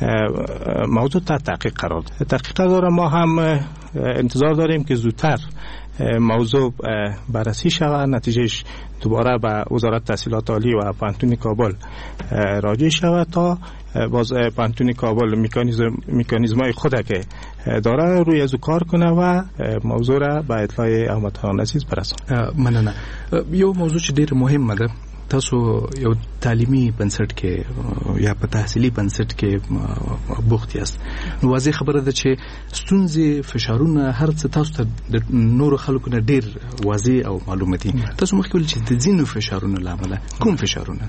موضوع تحت تحقیق قرار داد. تحقیق داره، ما هم انتظار داریم که زودتر موضوع بررسی شود، نتیجهش دوباره به وزارت تحصیلات عالی و پوهنتون کابل راجع شود تا باز پوهنتون کابل میکانیزم میکانیزمای خود که داره روی از کار کنه و موضوع را به اطلاع هموطنان عزیز برسونه. مننه. یو موضوع چې ډیر مهمه ده، تاسو یو تعلیمي بنسټ کې یا په تحصیلي بنسټ کې بوخت یاست، نو واضح خبره ده چې ستونزې فشارونه هر څه تاسو ته د نورو خلکو نه ډیر واضح او معلومه دي. تاسو مخکې ویل چې د ځینو فشارونو له امله کوم فشارونه؟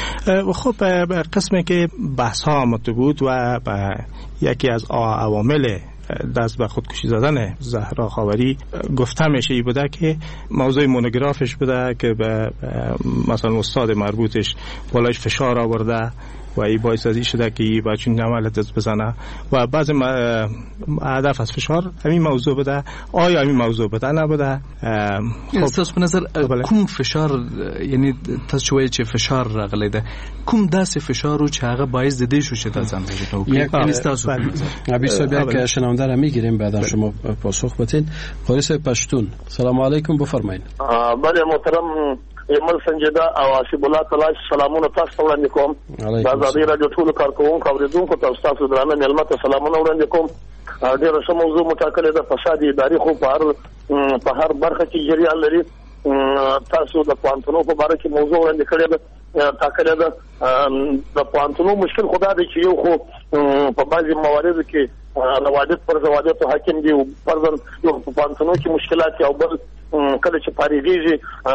خب قسمی که بحث ها آمده بود و یکی از عوامل دست به خودکشی زدن زهرا خاوری گفته میشه ای بوده که موضوع مونوگرافش بوده که به مثلا استاد مربوطش بالایش فشار آورده و ای باعث ازی شده که ای بچون نمال دست بزنه و بعض هدف از فشار همین موضوع بوده. آیا همین موضوع بوده نبوده؟ خب تاسو په نظر کوم فشار، یعنی تاسو شوی چې فشار راغلی ده، کوم داسې فشارو چې هغه باعث د دې شو چې تاسو ځان یک تاسو ابي صاحب که شنونده را میگیریم بعد شما پاسخ بدین. قاریس پشتون، سلام علیکم، بفرمایید. بله محترم ایمل سنجیده او حسیب الله تعالی سلامونه تاسو ته وړاندې کوم. د ازادي رادیو ټولو کارکوونکو اوریدونکو ته تاسو درانه مېلمه ته سلامونه وړاندې کوم. ډېره ښه موضوع مټاکلې ده، فساد اداري خو په هر په هر برخه کې جریان لري. تاسو د پوهنتونو په باره کې موضوع وړاندې کړې ده، ټاکلې ده. د پوهنتونو مشکل خدا دی چې یو خو په بعضې مواردو کې روادت پر روادتو حاکم دي، فرضاً یو په پوهنتونو کې مشکلات او بل کله چې فارغېږي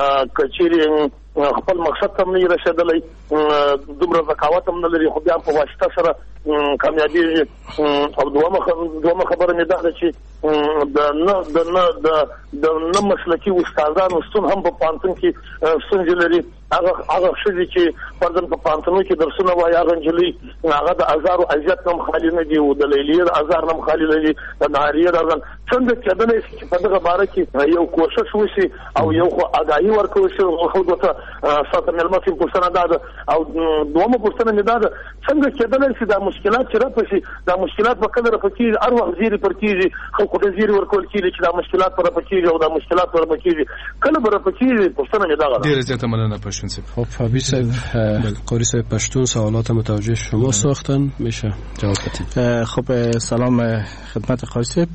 کچېرې خپل مقصد ته هم نه رسېدلی، دومره ذکاوت هم نه لري، خو بیا په واسطه سره کامیابېږي. او دومه خبره مې دا ده چې د نه د نه د نه مسلکي استادانو ستون هم په پوهنتون کې ستونزې لري. هغه هغه شذي چې فرضاً په پانتونو کې درسونه وایي هغه انجلي هغه د ازار او اذیت نم خالی نه دی او د لیلیې د ازار نم خالی نه دی د ناریه د څنګه کېدلی چې په دغه باره کې یو کوشش وشي او یو خو اگاهي ورکول شي خلکو ته ساته ملمه کې پوښتنه ده او دومره پوښتنه مې ده څنګه کېدلی چې دا مشکلات چې راپسي دا مشکلات په کله راپکې هر وخت زیری پر کېږي خلکو ته زیری ورکول کېږي چې دا مشکلات پر راپکېږي او دا مشکلات پر راپکېږي کله به راپکېږي پوښتنه مې ده. ډېره زیاته مننه پښتون صاحب. خب فابی صاحب قاری صاحب پشتون سوالات متوجه شما ساختن میشه جواب بدید. خب سلام خدمت قاری صاحب.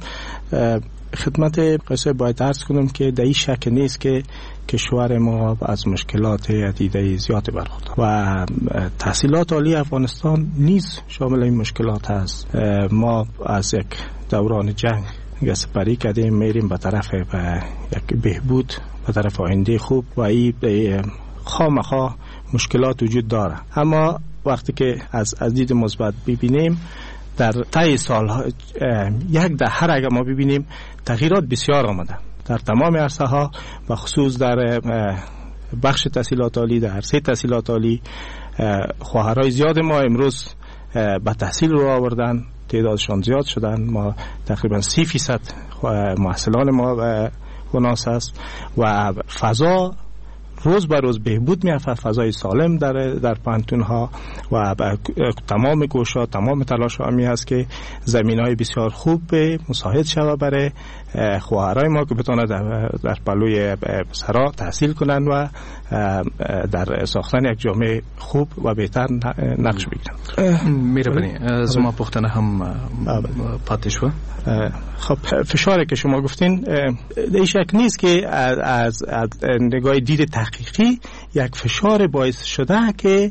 خدمت قاری صاحب باید عرض کنم که در این شک نیست که کشور ما از مشکلات عدیده زیاد برخورد و تحصیلات عالی افغانستان نیز شامل این مشکلات است. ما از یک دوران جنگ سپری کردیم میریم به طرف به یک بهبود به طرف آینده خوب و این خامخا مشکلات وجود داره، اما وقتی که از از دید مثبت ببینیم در طی سالها یک دهه اگر ما ببینیم تغییرات بسیار آمده در تمام عرصه ها و خصوص در بخش تحصیلات عالی، در عرصه تحصیلات عالی خواهرای زیاد ما امروز به تحصیل رو آوردن، تعدادشان زیاد شدن. ما تقریبا سی فیصد محصلان ما هناس است و فضا روز به روز بهبود می‌یافته، فضای سالم در در پانتون ها و تمام گوشا تمام تلاش ها می است که زمین‌های بسیار خوب مساعد شود برای خواهرای ما که بتونه در, در پلوی سرا تحصیل کنند و در ساختن یک جامعه خوب و بهتر نقش بگیرند. میره بنی از ما پختنه هم پاتش و خب فشاری که شما گفتین در شک نیست که از, از, از نگاه دید تحقیقی یک فشار باعث شده که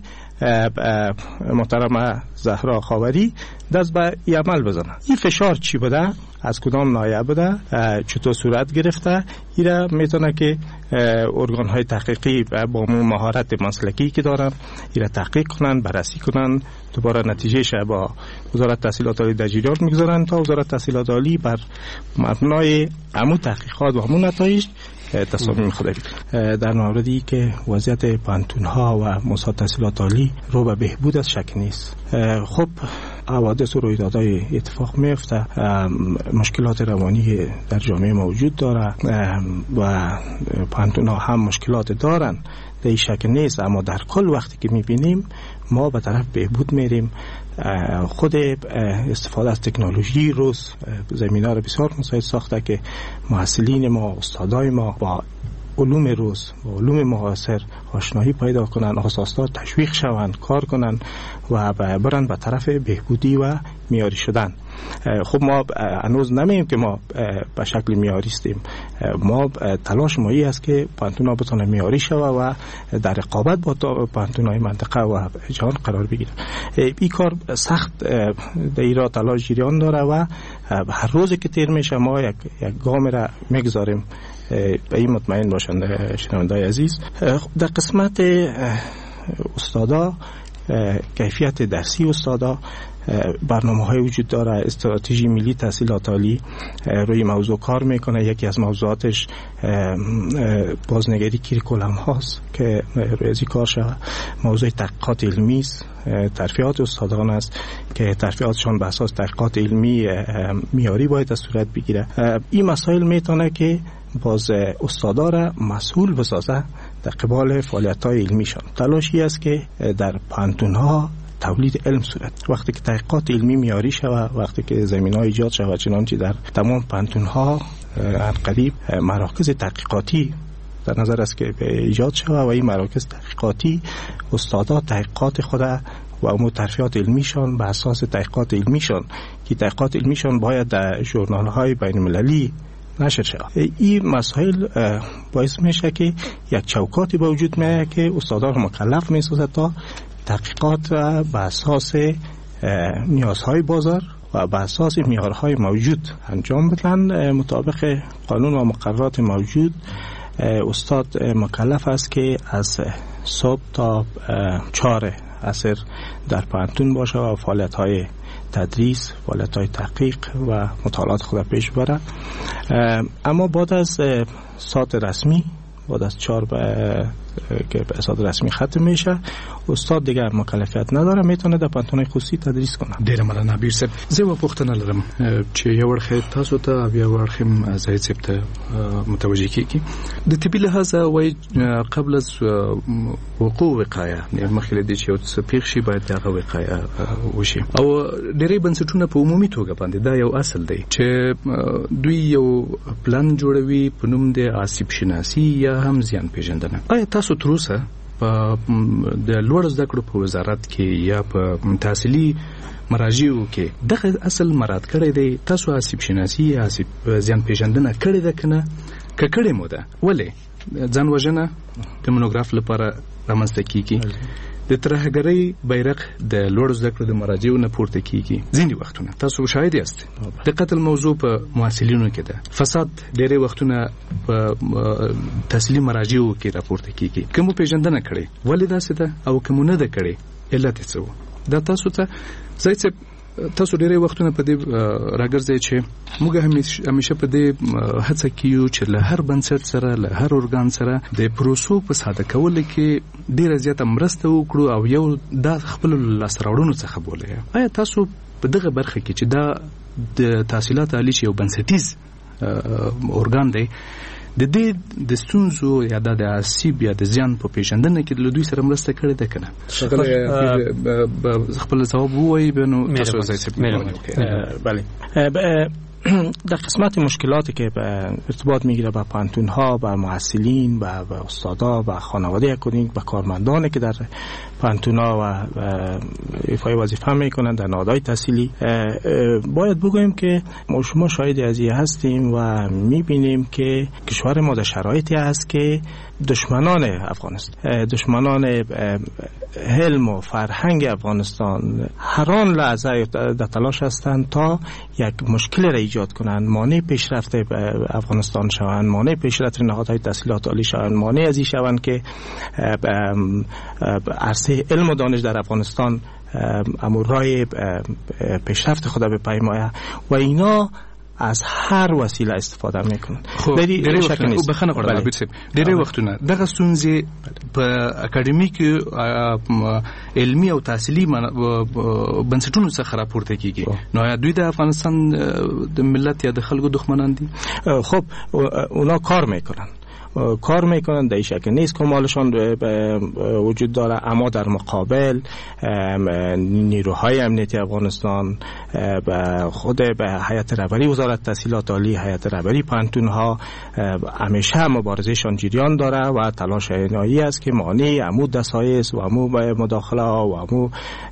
محترم زهرا خاوری دست به عمل بزنه. این فشار چی بوده؟ از کدام ناحیه بوده؟ چطور صورت گرفته؟ اینا میتونه که ارگان های تحقیقی با مهارت مسلکی که دارن اینا تحقیق کنن، بررسی کنن، دوباره نتیجهش با وزارت تحصیلات عالی در جریان میگذارن تا وزارت تحصیلات عالی بر مبنای همون تحقیقات و همون نتایج تصمیم خود بگیره. در موردی که وضعیت پانتون ها و مؤسسات تحصیلات عالی رو به بهبود از شک نیست. خب حوادث و رویدادهای اتفاق میفته، مشکلات روانی در جامعه موجود داره و پانتون ها هم مشکلات دارن، در شک نیست، اما در کل وقتی که میبینیم ما به طرف بهبود میریم. خود استفاده از تکنولوژی روز زمینه رو بسیار مساعد ساخته که محصلین ما، استادای ما با علوم روز با علوم معاصر آشنایی پیدا کنن، اساسات تشویق شوند، کار کنن و برن به طرف بهبودی و معیاری شدن. خب ما هنوز نمیم که ما به شکل معیاری استیم، ما تلاش ما است که پانتون ها بتونه معیاری شوه و در رقابت با پانتون های منطقه و جهان قرار بگیره. این کار سخت در ایران تلاش جریان داره و هر روزی که تیر میشه ما یک, یک گام را میگذاریم. به این مطمئن باشند شنوندای عزیز. در قسمت استادا، کیفیت درسی استادا، برنامه های وجود داره. استراتژی ملی تحصیلات عالی روی موضوع کار میکنه. یکی از موضوعاتش بازنگری کریکولم هاست که روی ازی کار شود. موضوع تحقیقات علمی است، ترفیعات استادان است که ترفیعاتشان به اساس تحقیقات علمی معیاری باید از صورت بگیره. این مسائل میتونه که باز استادا را مسئول بسازه در قبال فعالیت‌های علمیشان. تلاشی است که در پانتون‌ها تولید علم صورت. وقتی که تحقیقات علمی معیاری شود، وقتی که زمینه‌ها ایجاد شود، چنانچه در تمام پانتون‌ها قریب مراکز تحقیقاتی در نظر است که ایجاد شود و این مراکز تحقیقاتی استادا تحقیقات خود و امور ترفیعات علمیشان به اساس تحقیقات علمیشان که تحقیقات علمیشان باید در ژورنال‌های بین‌المللی نشر شود. این مسائل باعث میشه که یک چوکاتی به وجود میاد که استادان رو مکلف میسازه تا تحقیقات را به اساس نیازهای بازار و به اساس معیارهای موجود انجام بدن. مطابق قانون و مقررات موجود استاد مکلف است که از صبح تا چهار عصر در پانتون باشه و فعالیت‌های تدریس، فعالیت‌های تحقیق و مطالعات خود پیش بره. اما بعد از ساعت رسمی، بعد از چهار که به اساس رسمی ختم میشه، استاد دیگه مکلفیت نداره، میتونه در پانتونای خصوصی تدریس کنه. ډیر مننه بیر صاحب. زه و پوښتنه لرم چې یو ورخه تاسو ته بیا ورخه زاید صاحب ته متوجه کیږي. د طبي لحاظ وای قبل از وقوع وقایع مخکې د چې یو څه پیښ شي باید هغه وقایع وشي، او ډېری بنسټونه په عمومي توګه باندې دا یو اصل دی چې دوی یو پلان جوړوي په نوم د آسیب شناسي یا هم زیان پیژندنه. آیا تاسو تر اوسه په د لوړ زده کړو په وزارت کې یا په تحصیلي مراجعو کې دغه اصل مراعات کړی دی؟ تاسو آسیب شناسي یا آسیب زیان پیژندنه کړی ده کنه؟ که کړی مو ده ولې ځان وژنه د مونوګراف لپاره رامنځته کیږي؟ د ترهګرۍ بیرغ د لوړ زده کړو د مراجعو نه پورته کیږي. ځینې وختونه تاسو شاهد یاست د قتل موضوع په محصلینو کې ده، فساد ډېری وختونه په تحصیلي مراجعو کې راپورته کیږي. کوم پیژندنه کړي ولې داسې ده او کوم نه ده کړي علت څه و؟ دا تاسو ته زاید صاحب تاسو ډېری وختونه په دې راګرځئ چې موږ همیشه په دې هڅه کوو چې له هر بنسټ سره له هر ارګان سره د پروسو په ساده کولو کې ډېره زیاته مرسته وکړو او یو د خپل لاسته راوړنو څخه بولئ. آیا تاسو په دغه برخه کې چې دا د تحصیلات عالی چې یو بنسټیز ارګان دی د دې د ستونزو یا د آسیب یا د زیان په پیژندنه کې له دوی سره مرسته کړې ده کنه؟ خپل ځواب ووایي بنو تاسو زاید. بله در قسمت مشکلاتی که ارتباط میگیره با پانتون ها، با محصلین، با استادا، با خانواده اکادمیک، با کارمندانی که در پانتون ها و ایفای وظیفه میکنن در نهادهای تحصیلی، باید بگوییم که ما شما شاهد از این هستیم و میبینیم که کشور ما در شرایطی هست که دشمنان افغانستان، دشمنان حلم و فرهنگ افغانستان هر آن لحظه در تلاش هستند تا یک مشکل را ایجاد کنند، مانع پیشرفت افغانستان شوند، مانع پیشرفت نهادهای تحصیلات عالی شوند، مانع از این شوند که عرصه علم و دانش در افغانستان امورای پیشرفت خود بپیماید و اینا از هر وسیله استفاده میکنن. دری وختونه بخنه قربان بیت دری وختونه دغه ستونزې په اکاډمیک علمی او تحصیلي بنسټونو څخه راپورته کیږي. نو دوی د افغانستان د ملت یا د خلکو دښمنان دي؟ خب اونا کار میکنن کار میکنن، در این شکل نیست که مالشان وجود داره، اما در مقابل نیروهای امنیتی افغانستان به خود به هیئت رهبری وزارت تحصیلات عالی، هیئت رهبری پانتون ها همیشه مبارزهشان جریان داره و تلاش اینایی است که مانع عمود دسایس و عمود مداخله ها و عمود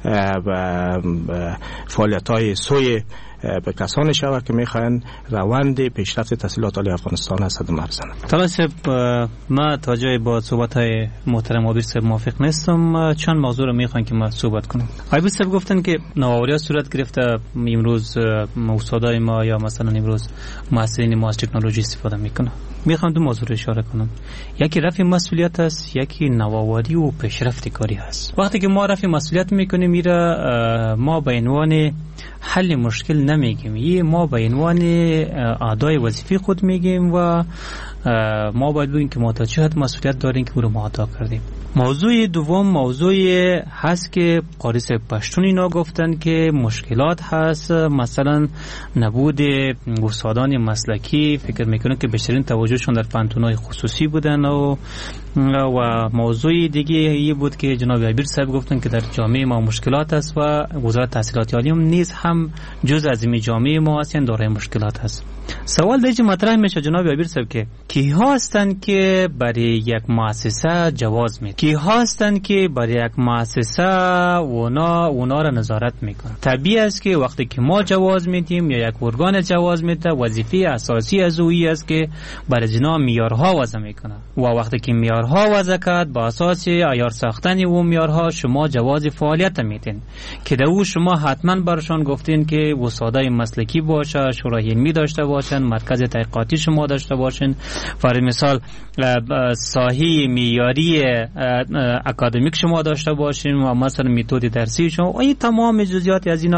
فعالیت های سوی به کسانی شود که میخواین روند پیشرفت تحصیلات عالی افغانستان از صدمه برسانند. طلعت صاحب، ما تا جای با صحبت های محترم عابیر صاحب موافق نیستم. چند موضوع رو میخواین که ما صحبت کنیم. عابیر صاحب گفتن که نوآوری ها صورت گرفته، امروز استادای ما یا مثلا امروز محصلین ما از تکنولوژی استفاده میکنن. میخوام دو موضوع رو اشاره کنم. یکی رفع مسئولیت است، یکی نوآوری و پیشرفت کاری هست. وقتی که ما رفع مسئولیت میکنیم میره ما به عنوان حل مشکل نمیگیم، یه ما به عنوان ادای وظیفه خود میگیم و ما باید بگیم که ما تا چه حد مسئولیت داریم که او رو ما ادا کردیم. موضوع دوم موضوع هست که قاری صاحب پشتون اینا گفتن که مشکلات هست، مثلا نبود استادان مسلکی، فکر میکنن که بیشترین توجهشون در پانتونای خصوصی بودن و و موضوع دیگه یه بود که جناب عابیر صاحب گفتن که در جامعه ما مشکلات است و وزارت تحصیلات عالی هم نیز هم جز از این جامعه ما هستن دارای مشکلات هست. سوال دیگه مطرح میشه جناب عابیر صاحب که کی هستن که برای یک مؤسسه جواز میدن، کی هستن که برای یک مؤسسه اونا اونا را نظارت میکنن. طبیعی است که وقتی که ما جواز میدیم یا یک ارگان جواز میده، وظیفه اساسی از اویی است که برای جنا معیارها وضع میکنه و وقتی که معیارها وضع کرد با اساس عیار ساختن و معیارها شما جواز فعالیت میدین که در او شما حتما برشان گفتین که استادای مسلکی باشه، شورای علمی داشته باشن، مرکز تحقیقاتی شما داشته باشن، برای مثال ساحه معیاری اکادمیک شما داشته باشین و مثلا متد درسی شما، این تمام جزئیات از اینا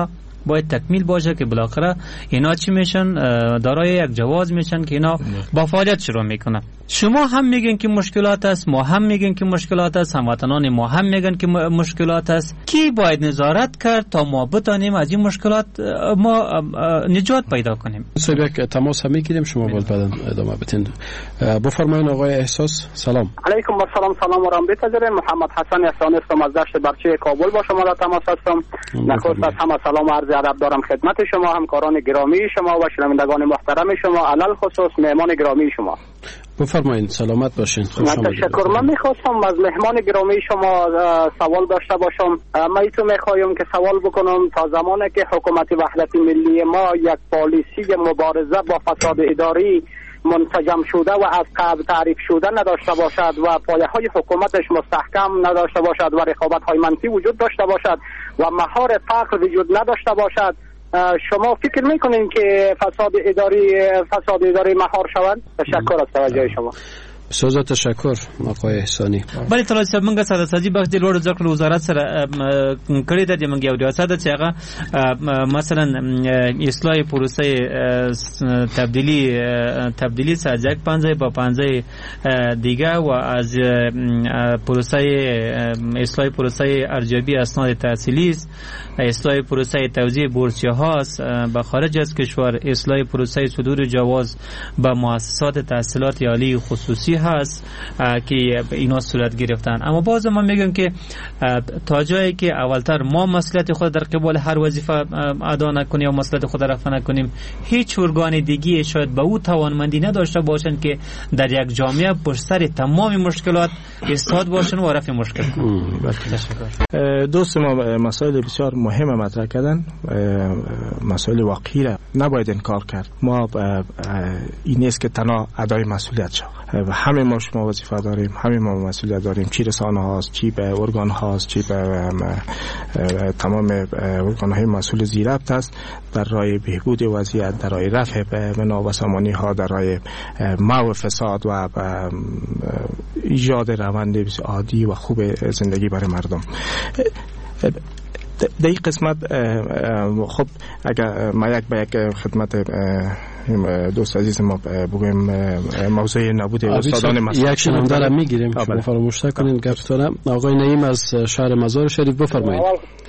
باید تکمیل باشه که بالاخره اینا چی میشن، دارای یک جواز میشن که اینا با فعالیت شروع میکنن. شما هم میگن که مشکلات است، ما هم میگن که مشکلات است، هموطنان ما هم میگن که مشکلات است. کی باید نظارت کرد تا ما بتانیم از این مشکلات ما نجات پیدا کنیم؟ صاحب یک تماس هم میگیریم، شما باید بعداً ادامه بدین. بفرمایید آقای احساس. سلام علیکم. و سلام سلام و رحمت بتجره. محمد حسن یسانی هستم از دشت برچه کابل، با شما در تماس هستم. نخست از همه سلام و عرض ادب دارم خدمت شما، همکاران گرامی شما و شنوندگان محترم شما، علل خصوص مهمان گرامی شما. بفرمایید. سلامت باشین. خوش آمدید. تشکر. من میخواستم از مهمان گرامی شما سوال داشته باشم. من ایتو میخوایم که سوال بکنم تا زمانی که حکومت وحدت ملی ما یک پالیسی مبارزه با فساد اداری منسجم شده و از قبل تعریف شده نداشته باشد و پایه های حکومتش مستحکم نداشته باشد و رقابت های منفی وجود داشته باشد و مهار فقر وجود نداشته باشد، شما فکر میکنین که فساد اداری فساد اداری مهار شود؟ تشکر از توجه شما. بسیار تشکر آقای احسانی. بله طلال صاحب، موږ ساده سازي بخش د لوړ ذکر وزارت سره کړی د موږ یو ریاست چې هغه مثلا اصلاح پروسه تبدیلی تبدیلی سازک پنځه با پنځه دیگه و از پروسه اصلاح پروسه ارزیابی اسناد تحصیلی است، اصلاح پروسه توزیع بورسیه هاست به خارج از کشور، اصلاح پروسه صدور جواز به مؤسسات تحصیلات عالی خصوصی هست که اینا صورت گرفتن. اما باز ما میگم که تا جایی که اولتر ما مسئولیت خود در قبال هر وظیفه ادا نکنیم و مسئولیت خود رفع نکنیم، هیچ ارگان دیگه شاید به او توانمندی نداشته باشند که در یک جامعه پشت سر تمام مشکلات ایستاد باشند و رفع مشکل کنند. تشکر. دوست ما مسائل بسیار مهم مطرح کردن، مسائل واقعی را نباید انکار کرد. ما این نیست که تنها ادای مسئولیت شود، همه ما شما وظیفه داریم، همه ما مسئولیت داریم، چی رسانه هاست، چی به ارگان هاست، چی به تمام ارگان های مسئول زیربط است در راه بهبود وضعیت، در راه رفع بنا و سامانی ها، در راه محو فساد و ایجاد روند عادی و خوب زندگی برای مردم. در این قسمت خب اگر ما یک به یک خدمت دوست عزیز ما بگویم موضوع نبود استادان مسئول یک شنونده را میگیریم، شما فراموش نکنین گفتارم. آقای نعیم از شهر مزار شریف بفرمایید.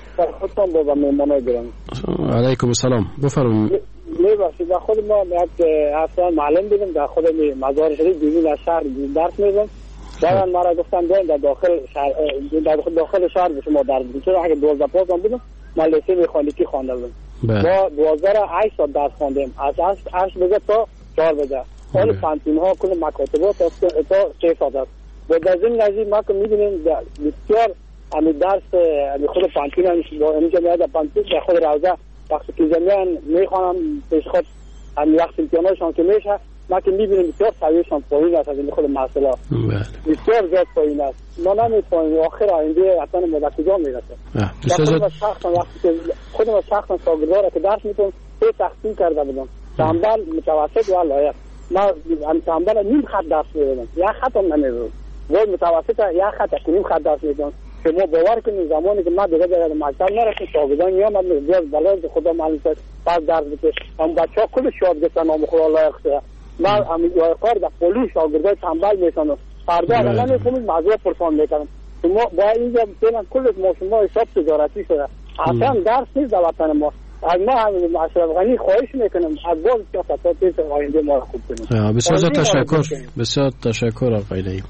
علیکم السلام، بفرمایید. میبخشید در خود ما یک اصلا معلم بودم در خود مزار شریف بیرون از شهر درس میدم. بعد ما را گفتن بیاین در داخل شهر در داخل شهر به شما در بودم، چون اگه دوازده پاس هم بودم من لیسه مکانیکی خوانده بودم. ما دوازده را هشت ساعت درس خواندیم، از هشت بجه تا چهار بجه. حال پانتین ها کل مکاتبات تا سه ساعت است. با در ضمن نزدیک ما که می‌بینیم بسیار همین درس همین خود پانتین با اینجا میاد پانتین در خود روزه وقتی که زمیان میخوانم پیش خود همین وقت امتحانشان که میشه ما که میبینیم بسیار سویشان پایین است از این خود مسئله بسیار زیاد پایین است. ما نمیتونیم آخر آینده اصلا ما در کجا میرسه. خودم شخصا وقتی که خودم شخصا شاگردان که درس میکنم سه تقسیم کرده بودم، تنبل، متوسط و لایق. ما هم تنبل نیم خط درس میدادم، یک خط هم نمیدادم. وای متوسط یک خط نیم خط درس میدادم. که ما باور کنیم زمانی که ما دیگه در مکتب نرسیم شاگردان میامد میگفت بلای خدا معلوم شد پس درس بده. هم بچه‌ها کلش یاد گرفتن نام خدا لایق شده. ما همین کار در پلیس شاگردای تنبل میکنن، فردا اگر نمیفهمید موضوع پرسان میکنن. ما با اینجا فعلا کلش ما شما حساب تجارتی شده، اصلا درس نیست در وطن ما. از ما همین اشرف غنی خواهش میکنم از باز سیاست آینده ما را خوب کنیم. بسیار تشکر، بسیار تشکر آقای نعیم.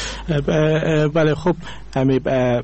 بله خب همین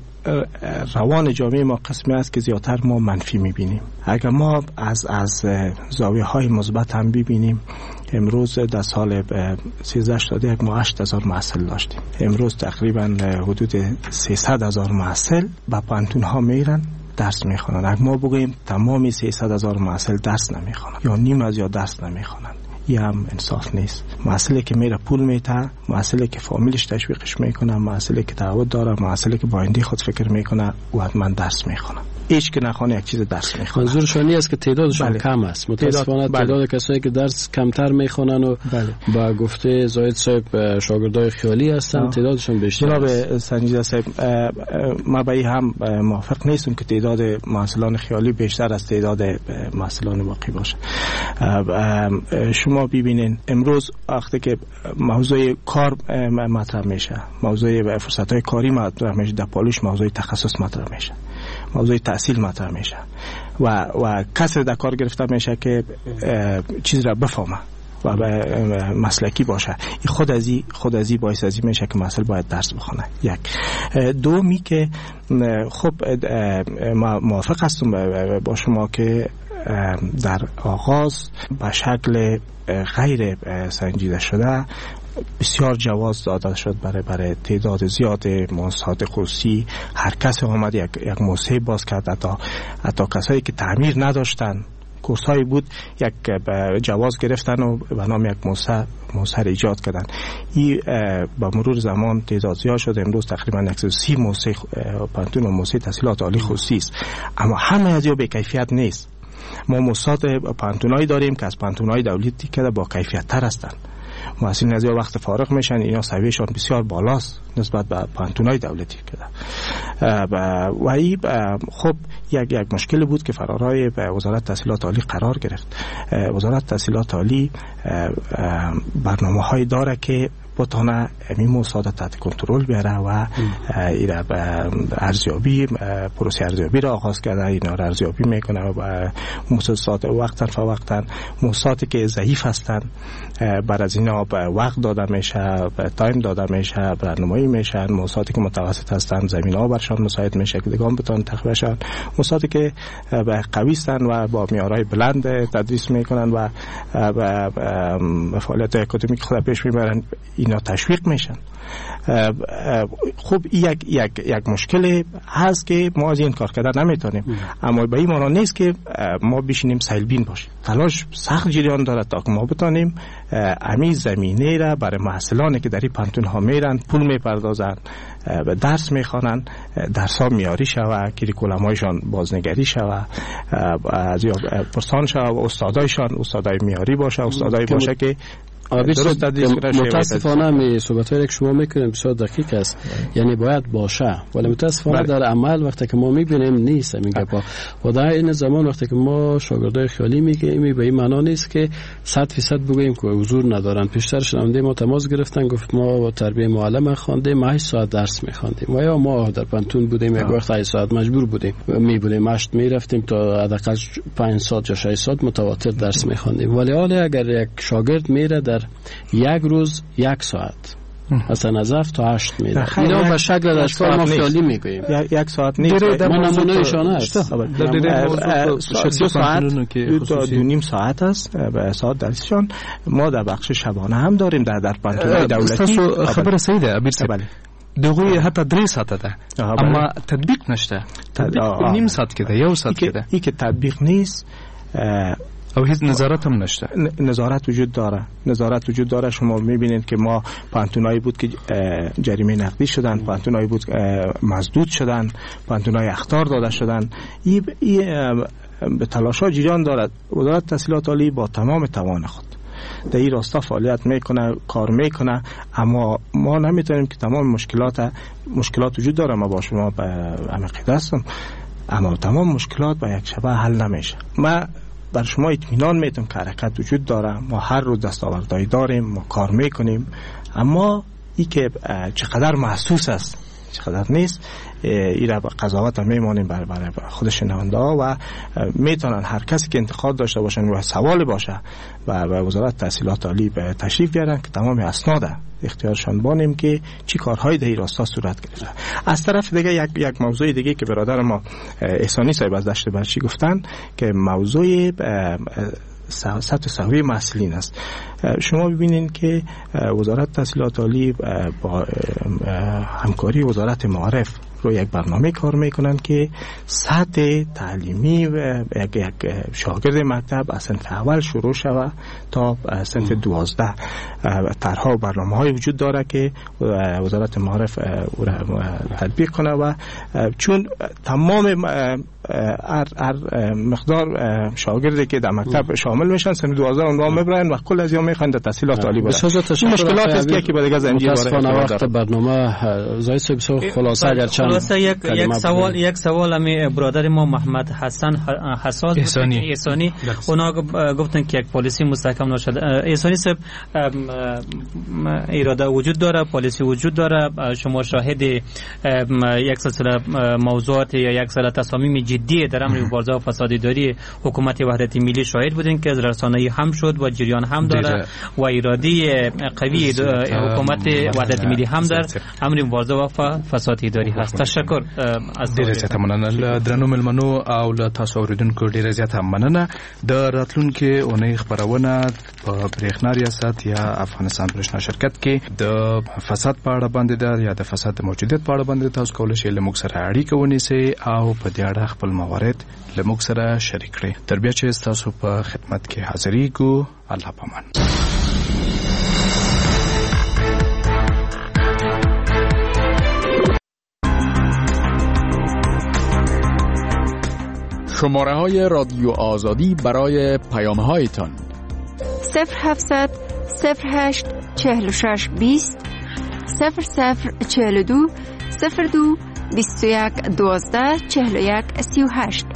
روان جامعه ما قسمی است که زیادتر ما منفی میبینیم. اگر ما از از زاویه های مثبت هم ببینیم، امروز در سال سیزده هشتاد یک ما هشت هزار محصل داشتیم، امروز تقریبا حدود سیصد هزار محصل به پانتون ها میرن درس میخوانند. اگر ما بگوییم تمامی سیصد هزار محصل درس نمیخوانند یا نیم از یا درس نمیخوانند، یه هم انصاف نیست. محصلی که میره پول میته، محصلی که فامیلش تشویقش میکنه، محصلی که تعهد داره، محصلی که با آینده خود فکر میکنه و حتما درس میخونه. هیچ که نخوانه یک چیز درس میخونه. منظور شما است که تعدادشون بله. کم است. متاسفانه تعداد, تعداد کسایی که درس کمتر میخونن و بله. با گفته زاید صاحب شاگردای خیالی هستن آه. تعدادشون بیشتر جناب است. جناب سنجیده صاحب ما به این هم موافق نیستم که تعداد محصلان خیالی بیشتر از تعداد محصلان واقعی باشه. شما ببینین امروز وقتی که موضوع کار مطرح میشه، موضوع فرصت‌های کاری مطرح میشه، در پالوش موضوع تخصص مطرح میشه، موضوع تحصیل مطرح میشه و و کسی در کار گرفته میشه که چیز را بفهمه و مسلکی باشه. خود ازی خود ازی باعث ازی میشه که مسئله باید درس بخونه. یک دومی که خب ما موافق هستم با شما که در آغاز به شکل غیر سنجیده شده بسیار جواز داده شد برای برای تعداد زیاد مؤسسات خصوصی. هر کس اومد یک یک موسسه باز کرد، حتی حتی کسایی که تعمیر نداشتن کورسایی بود یک جواز گرفتن و به نام یک موسسه موسسه ایجاد کردن. این با مرور زمان تعداد زیاد شد. امروز تقریبا صد و سی موسسه پانتون و موسسه تحصیلات عالی خصوصی است، اما همه از به کیفیت نیست. ما موسسات پانتونایی داریم که از پانتونای دولتی که با کیفیت تر هستند. محصلین از وقت فارغ میشن اینا سویشون بسیار بالاست نسبت به پانتونای دولتی که و این خب یک یک مشکل بود که فرارای به وزارت تحصیلات عالی قرار گرفت. وزارت تحصیلات عالی برنامه‌های داره که بتونه این موسسات تحت کنترل بیاره و اینا ارزیابی پروسه ارزیابی را آغاز کرده، اینا را ارزیابی میکنه و موسسات وقتا فوقتا موسساتی که ضعیف هستن بر از اینا وقت داده میشه، تایم داده میشه، برنامه‌ای میشن. موسساتی که متوسط هستن زمینه‌ها برشان مساعد میشه که دیگه بتونن تقویه شن. موسساتی که قوی هستن و با معیارهای بلند تدریس میکنن و فعالیت اکادمیک خود پیش میبرن اینا تشویق میشن. خب یک یک یک مشکل هست که ما از این کار کردن نمیتونیم، اما به این معنی نیست که ما بشینیم سیلبین باشیم. تلاش سخت جریان داره تا که ما بتونیم امی زمینه را برای محصلانی که در این پانتون ها میرن پول میپردازن و درس میخوانن درس ها میاری شوه، کریکولمایشان بازنگری شوه، از یا پرسان شوه و استادایشان استادای میاری باشه، استادای باشه که متاسفانه می صحبت‌هایی که شما میکنید بسیار دقیق است، یعنی باید باشه، ولی متاسفانه در عمل وقتی که ما میبینیم نیست. میگه با و در این زمان وقتی که ما شاگردای خیالی میگیم به این معنا نیست که صد درصد بگوییم که حضور ندارن. پیشتر شنونده ما تماس گرفتن گفت ما با تربیت معلم خواندیم، ما هشت ساعت درس میخواندیم و یا ما در پانتون بودیم یک وقت هشت ساعت مجبور بودیم میبودیم هشت میرفتیم تا حداقل پنج ساعت یا شش ساعت متواتر درس میخواندیم. ولی حالا اگر یک شاگرد میره در یک روز یک ساعت اصلا از هفت تا هشت میره، اینا به شکل در فرم خیالی میگوییم یک ساعت نیست. ما نمونه ایشان هست دو ساعت دو نیم ساعت است به ساعت درسشان. ما در بخش شبانه هم داریم در در پانتونای دولتی. خبر سیده ابیر سبلی دوغوی حتی دری ساعت ده اما تطبیق نشته. تطبیق نیم ساعت کده یا ساعت کده ای که تطبیق نیست او هیچ نظارت هم نشته. نظارت وجود داره، نظارت وجود داره. شما میبینید که ما پانتونایی بود که جریمه نقدی شدن، پانتونایی بود مزدود شدن، پانتونای اخطار داده شدن. این به تلاش‌ها جریان دارد. وزارت تحصیلات عالی با تمام توان خود در این راستا فعالیت میکنه، کار میکنه، اما ما نمیتونیم که تمام مشکلات مشکلات وجود داره. ما با شما به عقیده هستم، اما تمام مشکلات به یک شبه حل نمیشه. ما بر شما اطمینان میتونم که حرکت وجود داره، ما هر روز دستاوردهایی داریم، ما کار میکنیم، اما این که چقدر محسوس است چقدر نیست این را قضاوت میمانیم برای برای خود شنونده ها و میتونن هر کسی که انتقاد داشته باشن و سوال باشه و به وزارت تحصیلات عالی به تشریف بیارن که تمام اسناد اختیارشان بانیم که چی کارهایی در این راستا صورت گرفته. از طرف دیگه یک یک موضوع دیگه که برادر ما احسانی صاحب از دشت برچی گفتن که موضوع سطح سهوی محصلین است. شما ببینید که وزارت تحصیلات عالی با همکاری وزارت معارف رو یک برنامه کار میکنن که سطح تعلیمی و یک, یک شاگرد مکتب از صنف اول شروع شود تا صنف دوازده طرح‌ها و برنامه‌های وجود داره که وزارت معارف تطبیق کنه و چون تمام هر هر مقدار شاگردی که در مکتب شامل میشن سن دوازده اونها میبرن و کل از ایام میخوان در تحصیلات عالی برن. مشکلات است که بعد از اینجا وقت برنامه زای سبسو خلاصه اگر چند خلاصه یک یک سوال یک سوال امی برادر ما محمد حسن حساس احسانی احسانی اونا گفتن که یک پالیسی مستحکم نشده. احسانی صاحب اراده وجود داره، پالیسی وجود داره، شما شاهد یک سلسله موضوعات یا یک سلسله تصامیم جدی در امر مبارزه با فساد اداری حکومت وحدت ملی شاهد بودین که از رسانه‌ای هم شد و جریان هم داره و اراده قوی حکومت وحدت ملی هم در امر مبارزه با فساد اداری هست. تشکر از ډیره زیاته مننه درنو ملمنو او له تاسو اوریدونکو ډیره زیاته مننه. د راتلونکو اونۍ خبرونه په برېښنا ریاست یا افغانستان برېښنا شرکت کې د فساد په اړه باندې ده یا د فساد د موجودیت په اړه باندې تاسو کولای شئ له موږ سره اړیکه ونیسئ او په دې اړه خپل موارد له موږ سره شریک کړئ. تر بیا چې تاسو په خدمت کې حاضرېږو. الله پامان. شماره های رادیو آزادی برای پیام هایتان صفر هفتصد صفر هشت چهل و شش بیست صفر صفر چهل و دو صفر دو بیست و یک دوازده چهل و یک سی و هشت.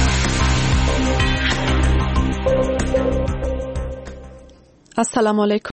السلام علیکم.